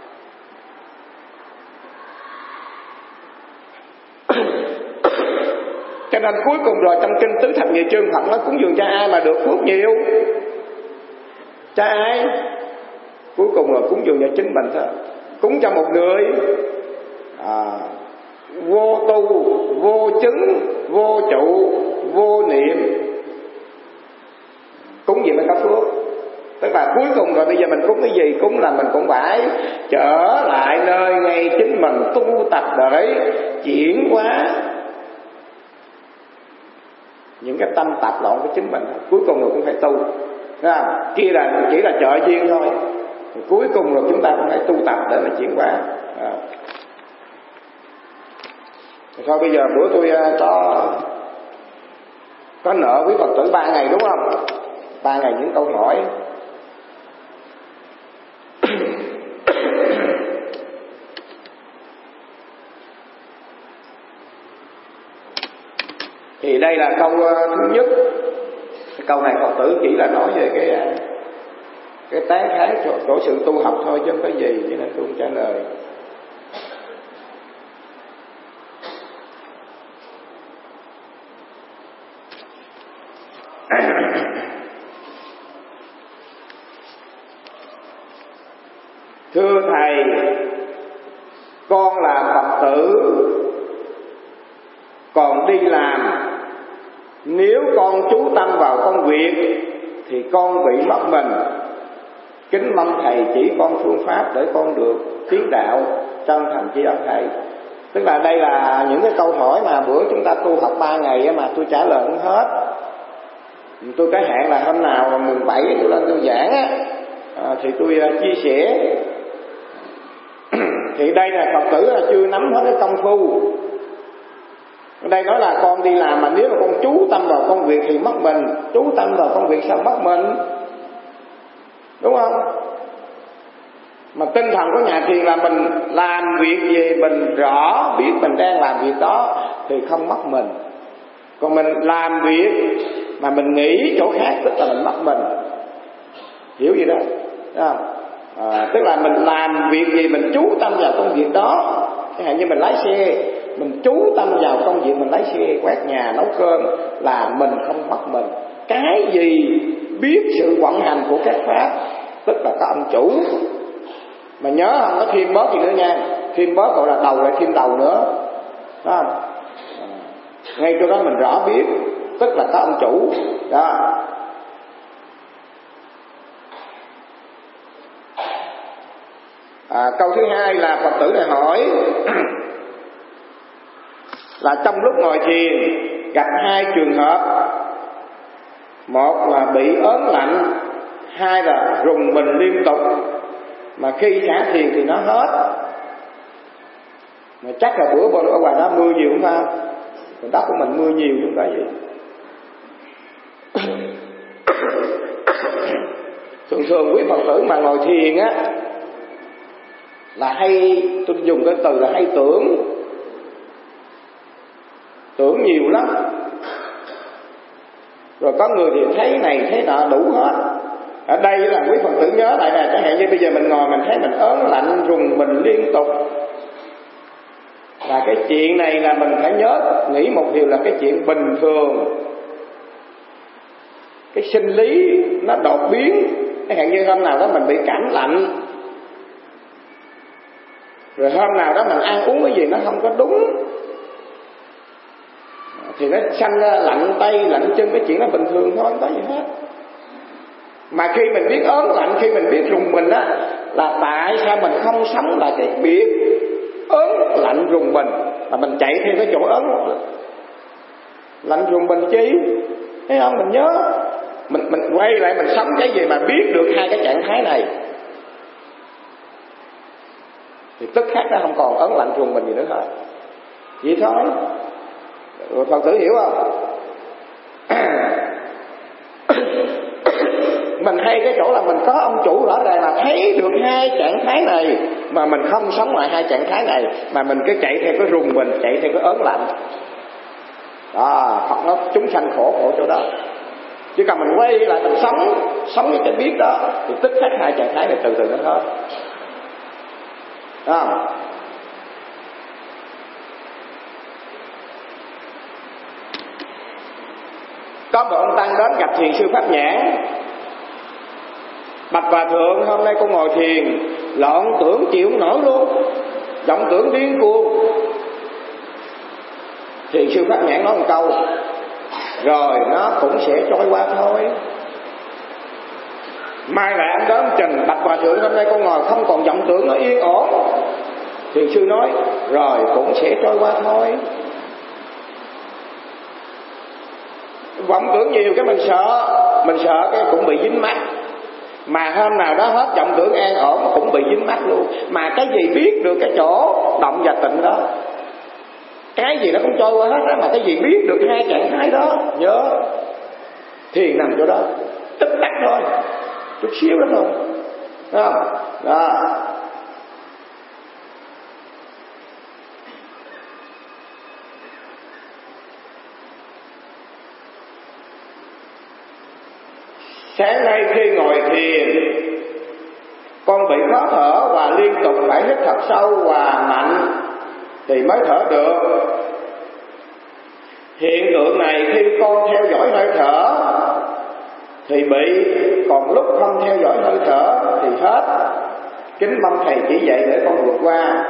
Speaker 1: Cho nên cuối cùng rồi trong kinh Tứ Thập Nhị Chương Phật nó cúng dường cho ai mà được phước nhiều? Cho ai? Cuối cùng là cúng dường cho chính mình thôi. Cúng cho một người à, vô tu, vô chứng, vô trụ, vô niệm, cúng gì mới có phước. Tức là cuối cùng rồi bây giờ mình cúng cái gì? Cúng là mình cũng phải trở lại nơi ngay chính mình tu tập để chuyển hóa những cái tâm tạp loạn của chính mình. Cuối cùng rồi cũng phải tu. Đó. Kia là chỉ là trợ duyên thôi, cuối cùng rồi chúng ta cũng phải tu tập để mà chuyển hóa. Đó. Thôi bây giờ bữa tôi có có nợ với Phật tử ba ngày đúng không? Ba ngày những câu hỏi. Thì đây là câu thứ nhất. Cái câu này Phật tử chỉ là nói về cái cái tán thán chỗ, chỗ sự tu học thôi chứ không có gì, cho nên tôi không trả lời. Thưa Thầy, con là Phật tử còn đi làm, nếu con chú tâm vào công việc thì con bị mất mình. Kính mong Thầy chỉ con phương pháp để con được tiến đạo, chân thành tri ân Thầy. Tức là đây là những cái câu hỏi mà bữa chúng ta tu học ba ngày mà tôi trả lời không hết. Tôi có hẹn là hôm nào là mùng bảy tôi lên tôi giảng á, à, thì tôi uh, chia sẻ. Thì đây là Phật tử là chưa nắm hết cái công phu. Ở đây nói là con đi làm mà nếu mà con chú tâm vào công việc thì mất mình. Chú tâm vào công việc sao mất mình? Đúng không? Mà tinh thần của nhà thiền là mình làm việc gì mình rõ biết mình đang làm việc đó thì không mất mình. Còn mình làm việc mà mình nghĩ chỗ khác tức là mình mất mình. Hiểu gì đó? Đúng không? À, tức là mình làm việc gì mình chú tâm vào công việc đó. Chẳng hạn như mình lái xe, mình chú tâm vào công việc mình lái xe, quét nhà, nấu cơm là mình không mất mình. Cái gì biết sự vận hành của các pháp tức là có ông chủ. Mà nhớ không có thêm bớt gì nữa nha, thêm bớt gọi là đầu lại thêm đầu nữa. Đó không? À, ngay chỗ đó mình rõ biết tức là có ông chủ đó. À, câu thứ hai là Phật tử này hỏi là trong lúc ngồi thiền gặp hai trường hợp, một là bị ớn lạnh, hai là rùng mình liên tục, mà khi xả thiền thì nó hết. Mà chắc là bữa ở ngoài đó mưa nhiều không phải không? Còn đất của mình mưa nhiều chứ không phải gì. Thường thường quý Phật tử mà ngồi thiền á là hay, tôi dùng cái từ là hay tưởng, tưởng nhiều lắm. Rồi có người thì thấy này thấy nọ đủ hết. Ở đây là quý Phật tử nhớ lại nè, chẳng hạn như bây giờ mình ngồi mình thấy mình ớn lạnh rùng mình liên tục, là cái chuyện này là mình phải nhớ nghĩ một điều là cái chuyện bình thường. Cái sinh lý nó đột biến, chẳng hạn như hôm nào đó mình bị cảm lạnh, rồi hôm nào đó mình ăn uống cái gì nó không có đúng thì nó sanh ra lạnh tay lạnh chân, cái chuyện đó bình thường thôi, không có gì hết. Mà khi mình biết ớn lạnh, khi mình biết rùng mình á, là tại sao mình không sống lại cái biết ớn lạnh rùng mình, mà mình chạy theo cái chỗ ớn lạnh rùng mình chi? Thấy không? Mình nhớ, mình mình quay lại mình sống cái gì mà biết được hai cái trạng thái này thì tức khắc nó không còn ớn lạnh rùng mình gì nữa hết. Vậy thôi. Rồi Phật tử hiểu không? Mình hay cái chỗ là mình có ông chủ rõ ràng là thấy được hai trạng thái này, mà mình không sống lại hai trạng thái này, mà mình cứ chạy theo cái rùng mình, chạy theo cái ớn lạnh. Đó, Phật nó chúng sanh khổ khổ chỗ đó. Chỉ cần mình quay lại mình sống, sống với cái biết đó thì tức khắc hai trạng thái này từ từ nó hết. Đó. Có một ông tăng đến gặp thiền sư Pháp Nhãn. Bạch Hòa Thượng, hôm nay con ngồi thiền lộn tưởng chịu không nổi luôn, vọng tưởng điên cuồng. Thiền sư Pháp Nhãn nói một câu, rồi nó cũng sẽ trôi qua thôi. Mai lại anh đến trình, Bạch Hòa Thượng hôm nay con ngồi không còn vọng tưởng, nó yên ổn. Thiền sư nói, rồi cũng sẽ trôi qua thôi. Vọng tưởng nhiều cái mình sợ, mình sợ cái cũng bị dính mắc. Mà hôm nào đó hết vọng tưởng an ổn cũng bị dính mắc luôn. Mà cái gì biết được cái chỗ động và tịnh đó, cái gì nó cũng trôi qua hết đó. Mà cái gì biết được hai trạng thái đó, nhớ thiền nằm chỗ đó, tích tắc thôi, chút xíu đó thôi, thấy không? Đó. Sáng nay khi ngồi thiền, con bị khó thở và liên tục phải hít thật sâu và mạnh thì mới thở được. Hiện tượng này khi con theo dõi hơi thở thì bị, còn lúc không theo dõi hơi thở thì hết. Kính mong thầy chỉ dạy để con vượt qua.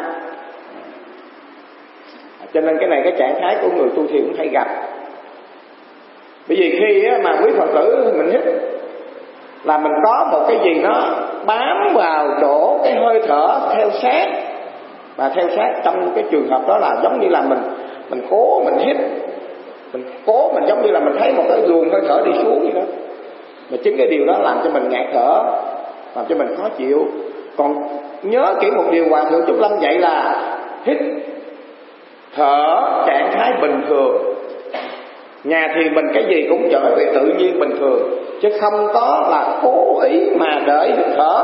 Speaker 1: Cho nên cái này cái trạng thái của người tu thiền cũng hay gặp. Bởi vì khi mà quý Phật tử mình hít là mình có một cái gì nó bám vào chỗ cái hơi thở theo sát. Mà theo sát trong cái trường hợp đó là giống như là mình mình cố mình hít, mình cố mình giống như là mình thấy một cái luồng hơi thở đi xuống vậy đó. Mà chính cái điều đó làm cho mình ngạt thở, làm cho mình khó chịu. Còn nhớ kỹ một điều Hòa Thượng Trúc Lâm dạy là hít thở trạng thái bình thường. Nhà thiền mình cái gì cũng trở về tự nhiên bình thường, chứ không có là cố ý mà đợi hít thở.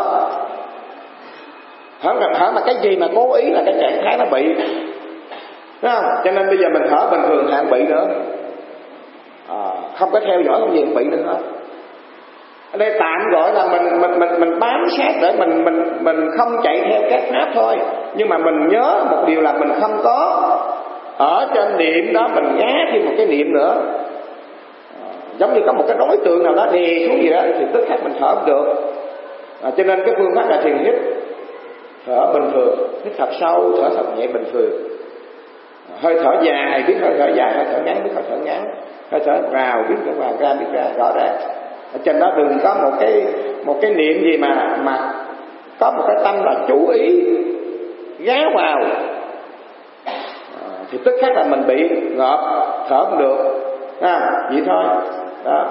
Speaker 1: Hở, hở mà cái gì mà cố ý là cái trạng thái nó bị, đúng không? Cho nên bây giờ mình thở bình thường hạn bị nữa, à, không có theo dõi không gì cũng bị nữa hết. Ở đây tạm gọi là mình mình mình mình bám sát để mình mình mình không chạy theo các pháp thôi. Nhưng mà mình nhớ một điều là mình không có ở trên niệm đó mình nhá thêm một cái niệm nữa, à, giống như có một cái đối tượng nào đó đè xuống gì đó thì tức khắc mình thở không được. À, cho nên cái phương pháp là thiền hít thở bình thường, hít thật sâu, thở thật nhẹ bình thường. À, hơi thở dài biết hơi thở dài, hơi thở ngắn biết hơi thở ngắn, hơi thở vào biết hơi vào, ra biết ra rõ ràng. Ở trên đó đừng có một cái một cái niệm gì mà mà có một cái tâm là chú ý ghé vào, à, thì tức khắc là mình bị ngợp, thở không được, à, vậy thôi đó.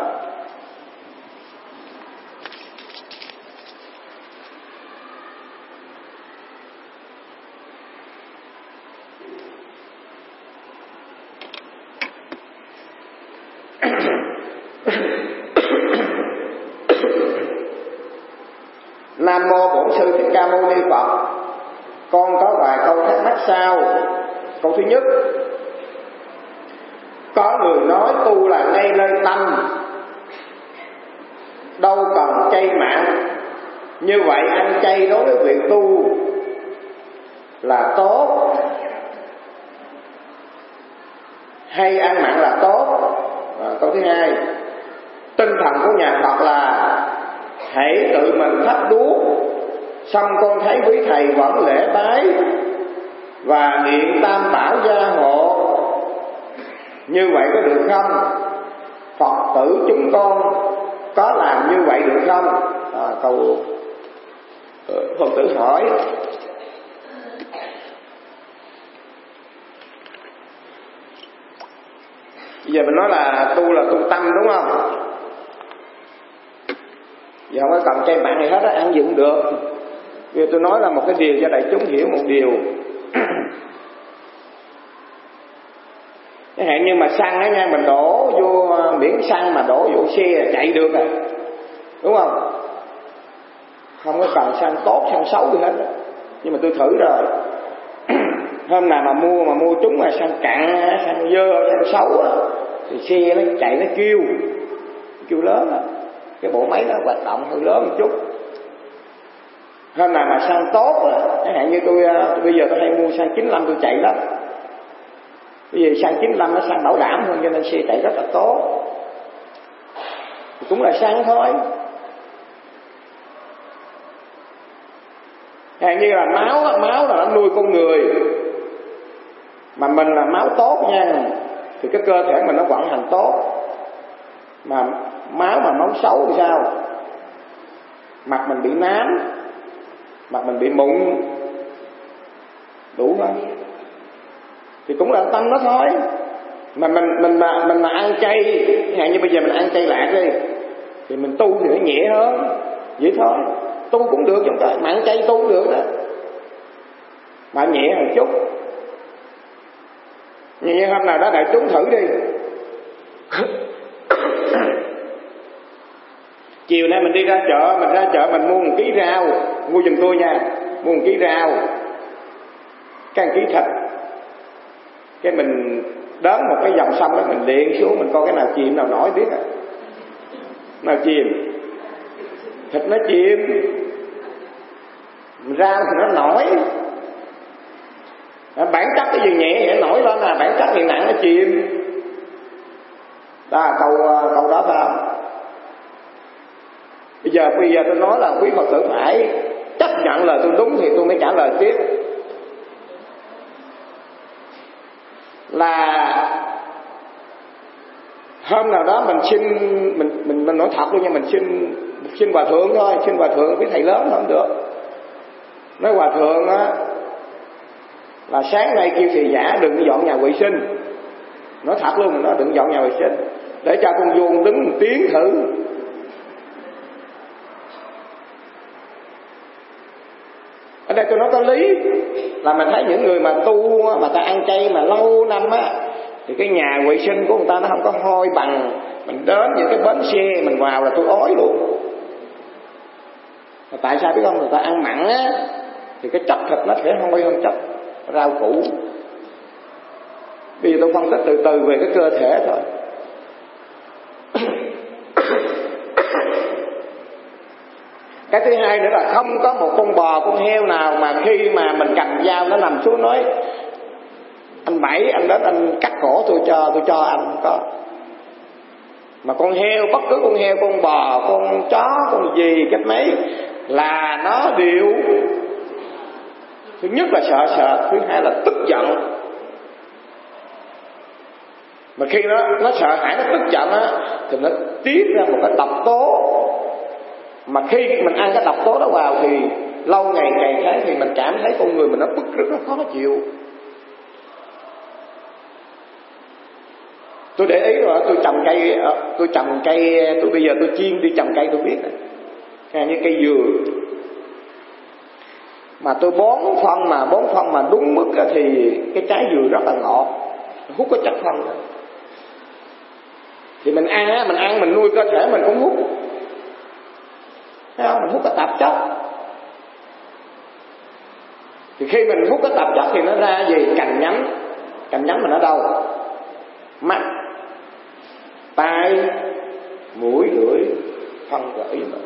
Speaker 1: Nam mô Bổn Sư Thích Ca Mâu Ni Phật. Con có vài câu thắc mắc sau. Câu thứ nhất, có người nói tu là ngay nơi tâm, đâu cần chay mặn. Như vậy ăn chay đối với việc tu là tốt hay ăn mặn là tốt? À, câu thứ hai, tinh thần của nhà Phật là hãy tự mình thắp đuốc, xong con thấy quý thầy vẫn lễ bái và niệm tam bảo gia hộ, như vậy có được không? Phật tử chúng con có làm như vậy được không? À, câu Phật tử hỏi. Bây giờ mình nói là tu là tu tâm đúng không? Giờ không có cần chay mặn gì hết á, ăn gì cũng được. Bây giờ tôi nói là một cái điều cho đại chúng hiểu một điều. Chẳng hạn như mà xăng á nha, mình đổ vô miễn xăng mà đổ vô xe chạy được à, đúng không? Không có cần xăng tốt xăng xấu gì hết. Nhưng mà tôi thử rồi. Hôm nào mà mua mà mua chúng là xăng cặn, xăng dơ, xăng xấu á, thì xe nó chạy nó kêu, kêu lớn á, cái bộ máy nó hoạt động hơi lớn một chút. Hôm nào mà xăng tốt á, chẳng hạn như tôi, tôi bây giờ tôi hay mua xăng chín lăm tôi chạy lắm. Bởi vì xăng chín lăm nó xăng bảo đảm hơn cho nên xe chạy rất là tốt. Cũng là xăng thôi. Chẳng như là máu á, máu là nó nuôi con người. Mà mình là máu tốt nha, thì cái cơ thể mình nó vận hành tốt. Mà máu mà máu xấu thì sao? Mặt mình bị nám, mặt mình bị mụn, đủ không? Thì cũng là tâm nó thôi. Mà mình mình mà mình mà ăn chay, chẳng như bây giờ mình ăn chay lạc đi, thì mình tu thì nó nhẹ hơn, vậy thôi. Tu cũng được chúng ta, mặn chay tu cũng được đó, mà nhẹ hơn chút. Như hôm nào đó đại chúng thử đi. Chiều nay mình đi ra chợ, mình ra chợ mình mua một ký rau, mua giùm tôi nha, mua một ký rau, cái một ký thịt, cái mình đến một cái dòng sông đó mình điện xuống, mình coi cái nào chìm nào nổi biết à. Nào chìm, thịt nó chìm, rau thì nó nổi. Bản chất cái gì nhẹ thì nó nổi lên, là bản chất gì nặng nó chìm. Đó là câu câu đó phải không? Bây giờ bây giờ tôi nói là quý Phật tử phải chấp nhận lời tôi đúng thì tôi mới trả lời tiếp. Là hôm nào đó mình xin mình mình mình nói thật luôn nha, mình xin xin hòa thượng thôi, xin hòa thượng với thầy lớn không được. Nói hòa thượng á là sáng nay kêu thầy giả đừng dọn nhà vệ sinh. Nói thật luôn, mình nói đừng dọn nhà vệ sinh, để cho con vô con đứng một tiếng thử. Ở đây tôi nói có lý, là mình thấy những người mà tu mà ta ăn chay mà lâu năm á, thì cái nhà vệ sinh của người ta nó không có hôi bằng. Mình đến những cái bến xe mình vào là tôi ói luôn. Mà tại sao biết không? Người ta ăn mặn á thì cái chất thịt nó sẽ hôi hơn chất rau củ. Bây giờ tôi phân tích từ từ về cái cơ thể thôi. Cái thứ hai nữa là không có một con bò, con heo nào mà khi mà mình cầm dao nó nằm xuống nói anh Bảy, anh đến anh cắt cổ tôi cho, tôi cho anh, không có. Mà con heo, bất cứ con heo, con bò, con chó, con gì, cách mấy là nó đều, thứ nhất là sợ sợ, thứ hai là tức giận. Mà khi nó nó sợ hãi, nó tức giận á, thì nó tiết ra một cái độc tố. Mà khi mình ăn cái độc tố đó vào thì lâu ngày ngày tháng thì mình cảm thấy con người mình nó bức rất nó khó chịu. Tôi để ý rồi, tôi trồng cây, tôi trồng cây, tôi bây giờ tôi chuyên đi trồng cây tôi biết này, như cây dừa. Mà tôi bón phân mà bón phân mà đúng mức thì cái trái dừa rất là ngọt, hút có chất phân đó. Thì mình ăn á, mình ăn mình nuôi cơ thể mình cũng hút, thấy không? Mình hút cái tạp chất. Thì khi mình hút cái tạp chất thì nó ra gì? Cành nhánh. Cành nhánh mình ở đâu? Mắt, tai, mũi, lưỡi, thân và ý mình.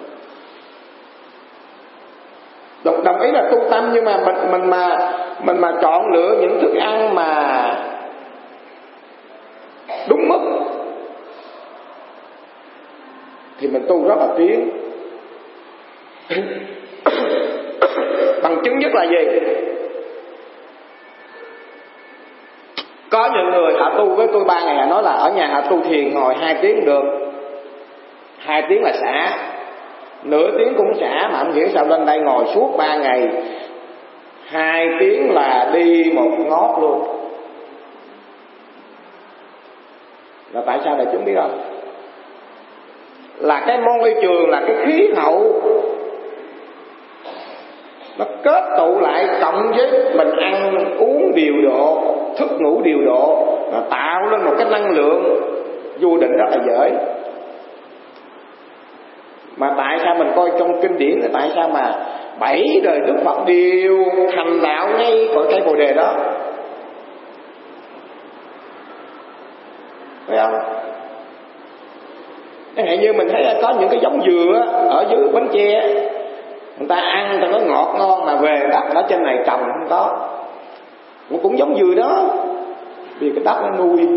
Speaker 1: Đồng, đồng ý là tu tâm, nhưng mà mình mình mà mình mà chọn lựa những thức ăn mà đúng mức thì mình tu rất là tiến. Bằng chứng nhất là gì? Có những người họ tu với tôi ba ngày, họ nói là ở nhà họ tu thiền ngồi hai tiếng được, hai tiếng là xả, nửa tiếng cũng xả, mà không hiểu sao lên đây ngồi suốt ba ngày, hai tiếng là đi một ngót luôn. Là tại sao đại chúng biết không? Là cái môi trường, là cái khí hậu nó kết tụ lại, cộng với mình ăn uống điều độ, thức ngủ điều độ, nó tạo lên một cái năng lượng vô định rất là dễ. Mà tại sao mình coi trong kinh điển là tại sao mà bảy đời Đức Phật đều thành đạo ngay cội cây Bồ Đề đó, phải không? Chẳng hạn như mình thấy có những cái giống dừa ở dưới Bến Tre, người ta ăn người ta nói ngọt ngon, mà về đất ở trên này trồng không có. Nó cũng giống dừa đó, vì cái đất nó nuôi,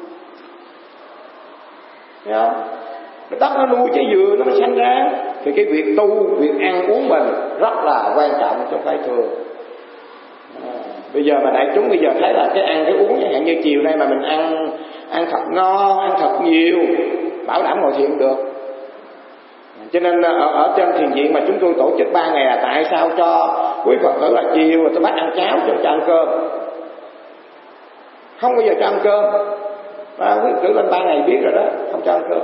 Speaker 1: thấy không? Cái đất nó nuôi trái dừa nó mới sanh ra. Thì cái việc tu, việc ăn uống mình rất là quan trọng trong phải thường. À, bây giờ mà đại chúng bây giờ thấy là cái ăn cái uống, chẳng hạn như chiều nay mà mình ăn ăn thật ngon, ăn thật nhiều, bảo đảm ngồi thiền được. Cho nên ở, ở trên thiền viện mà chúng tôi tổ chức ba ngày là tại sao cho quý Phật tử là chiều rồi tôi bắt ăn cháo cho, cho ăn cơm, không bao giờ cho ăn cơm. À, quý Phật tử lên ba ngày biết rồi đó, không cho ăn cơm.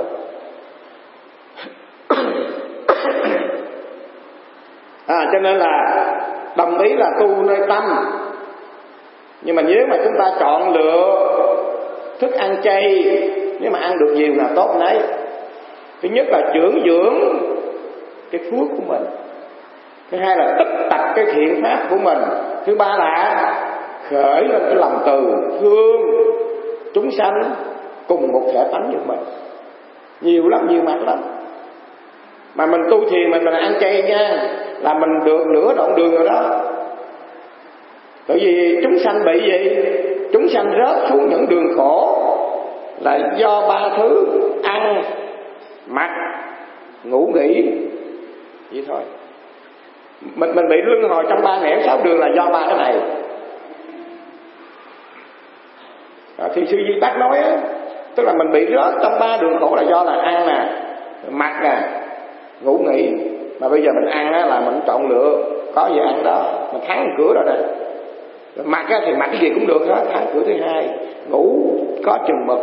Speaker 1: À, cho nên là đồng ý là tu nơi tâm, nhưng mà nếu mà chúng ta chọn lựa thức ăn chay, nếu mà ăn được nhiều là tốt đấy. Thứ nhất là dưỡng dưỡng cái phước của mình, thứ hai là tích tập cái thiện pháp của mình, thứ ba là khởi lên cái lòng từ thương chúng sanh cùng một thể tánh như mình. Nhiều lắm, nhiều mặt lắm. Mà mình tu thiền mình mình ăn chay nha, là mình được nửa đoạn đường rồi đó. Bởi vì chúng sanh bị gì? Chúng sanh rớt xuống những đường khổ là do ba thứ: ăn, mặc, ngủ nghỉ. Vậy thôi. Mình mình bị luân hồi trong ba nẻo sáu đường là do ba cái này. À, thì sư Di Bác nói á, tức là mình bị rớt trong ba đường khổ là do là ăn nè, mặc nè, ngủ nghỉ. Mà bây giờ mình ăn á là mình chọn lựa có gì ăn đó, mình thắng cửa rồi nè. Mặc á thì mặc cái gì cũng được hết, thắng cửa thứ hai. Ngủ có chừng mực.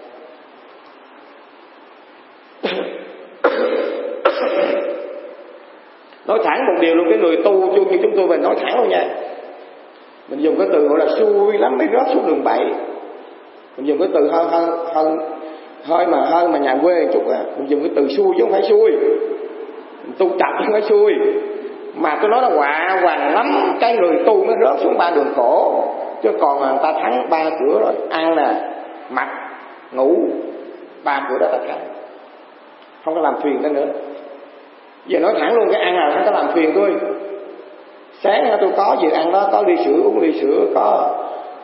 Speaker 1: Nói thẳng một điều luôn, cái người tu như chúng tôi mình nói thẳng luôn nha. Mình dùng cái từ gọi là xui lắm mới rớt xuống đường bậy. Mình dùng cái từ hơi hơi hơi hơi mà hơi mà nhà quê một chút á, mình dùng cái từ xui chứ không phải xui. Mình tu tập chứ không phải xui. Mà tôi nói là quả hoàng lắm cái người tu mới rớt xuống ba đường khổ. Chứ còn người ta thắng ba cửa rồi. Ăn nè, mặc, ngủ, ba cửa đó ta thắng, không có làm phiền tới nữa. Giờ nói thẳng luôn, cái ăn nào không có làm phiền tôi. Sáng tôi có gì ăn đó, có ly sữa uống ly sữa, có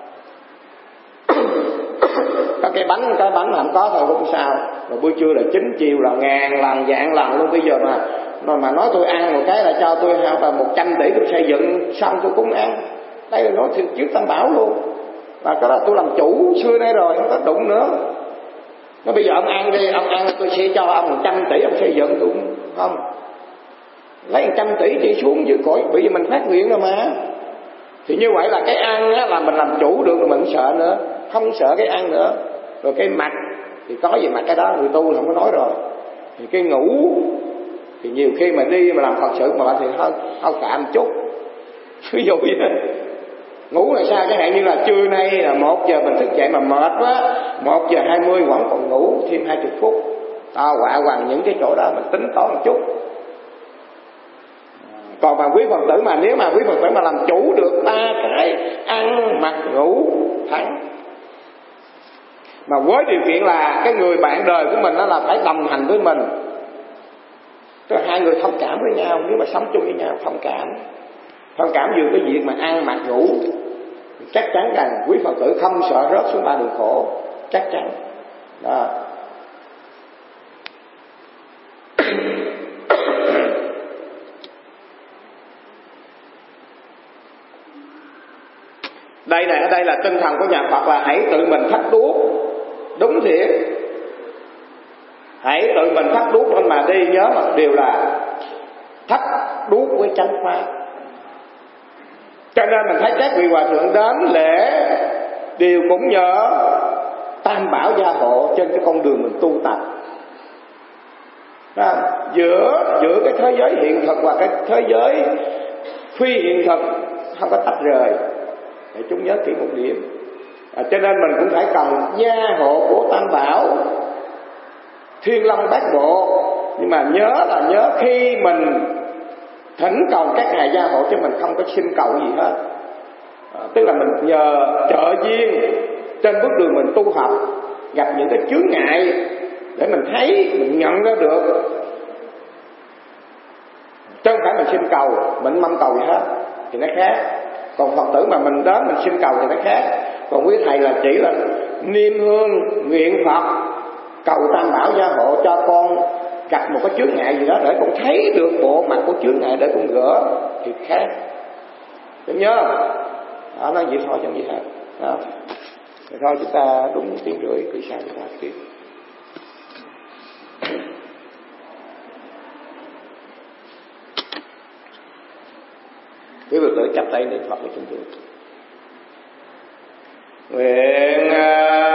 Speaker 1: có cái bánh, cái bánh không có thôi cũng sao. Rồi buổi trưa là chín, chiều là ngàn lần vạn lần luôn. Bây giờ mà mà, mà nói tôi ăn một cái là cho tôi và một trăm tỷ tôi xây dựng xong tôi cũng ăn. Đây là nói thiệt trước Tam Bảo luôn. Và cái đó tôi làm chủ xưa nay rồi, không có đụng nữa. Nói bây giờ ông ăn đi, ông ăn tôi sẽ cho ông một trăm tỷ ông xây dựng, tôi cũng không. lấy một trăm tỷ đi xuống dưới cõi, bởi vì mình phát nguyện rồi mà. Thì như vậy là cái ăn á, là mình làm chủ được rồi mình sợ nữa, không sợ cái ăn nữa. Rồi cái mặc thì có gì mặc cái đó, người tu không có nói rồi. Thì cái ngủ thì nhiều khi mà đi mà làm Phật sự mà bạn thì hơi hơi cạn chút. Ví dụ như ngủ là sao, chẳng hạn như là trưa nay là một giờ mình thức dậy mà mệt quá, một giờ hai mươi vẫn còn ngủ thêm hai mươi phút. Đó, quạ hoàng những cái chỗ đó mình tính toán một chút. Còn mà quý Phật tử mà nếu mà quý Phật tử mà làm chủ được ba cái ăn mặc ngủ thắng, mà với điều kiện là cái người bạn đời của mình đó là phải đồng hành với mình, tức là hai người thông cảm với nhau. Nếu mà sống chung với nhau thông cảm, thông cảm vừa cái việc mà ăn mặc ngủ, chắc chắn rằng quý Phật tử không sợ rớt xuống ba đường khổ, chắc chắn đó. Đây này, ở đây là tinh thần của nhà Phật là hãy tự mình thắp đuốc, đúng thiệt. Hãy tự mình thắp đuốc lên mà đi, nhớ một điều là thắp đuốc với chánh pháp. Cho nên mình thấy các vị hòa thượng đến lễ đều cũng nhờ Tam Bảo gia hộ trên cái con đường mình tu tập. Đó, giữa giữa cái thế giới hiện thực và cái thế giới phi hiện thực không có tách rời. Để chúng nhớ kỹ một điểm. À, cho nên mình cũng phải cần gia hộ của Tam Bảo, Thiên Long Bát Bộ. Nhưng mà nhớ là nhớ khi mình thỉnh cầu các ngài gia hộ chứ mình không có xin cầu gì hết. À, tức là mình nhờ trợ duyên trên bước đường mình tu học, gặp những cái chướng ngại để mình thấy, mình nhận ra được, chứ không phải mình xin cầu, mình mong cầu gì hết thì nó khác. Còn Phật tử mà mình đến mình xin cầu thì nó khác. Còn quý thầy là chỉ là niêm hương nguyện Phật, cầu Tam Bảo gia hộ cho con gặp một cái chướng ngại gì đó để con thấy được bộ mặt của chướng ngại để con gỡ thì khác. Đúng nhớ không? Đó, nói vậy thôi chẳng gì hết. Đó. Thì thôi chúng ta đúng một tiếng rưỡi cứ sao chúng ta tiếp. Quý Phật tử chắp tay niệm Phật với chúng tôi. Nguyện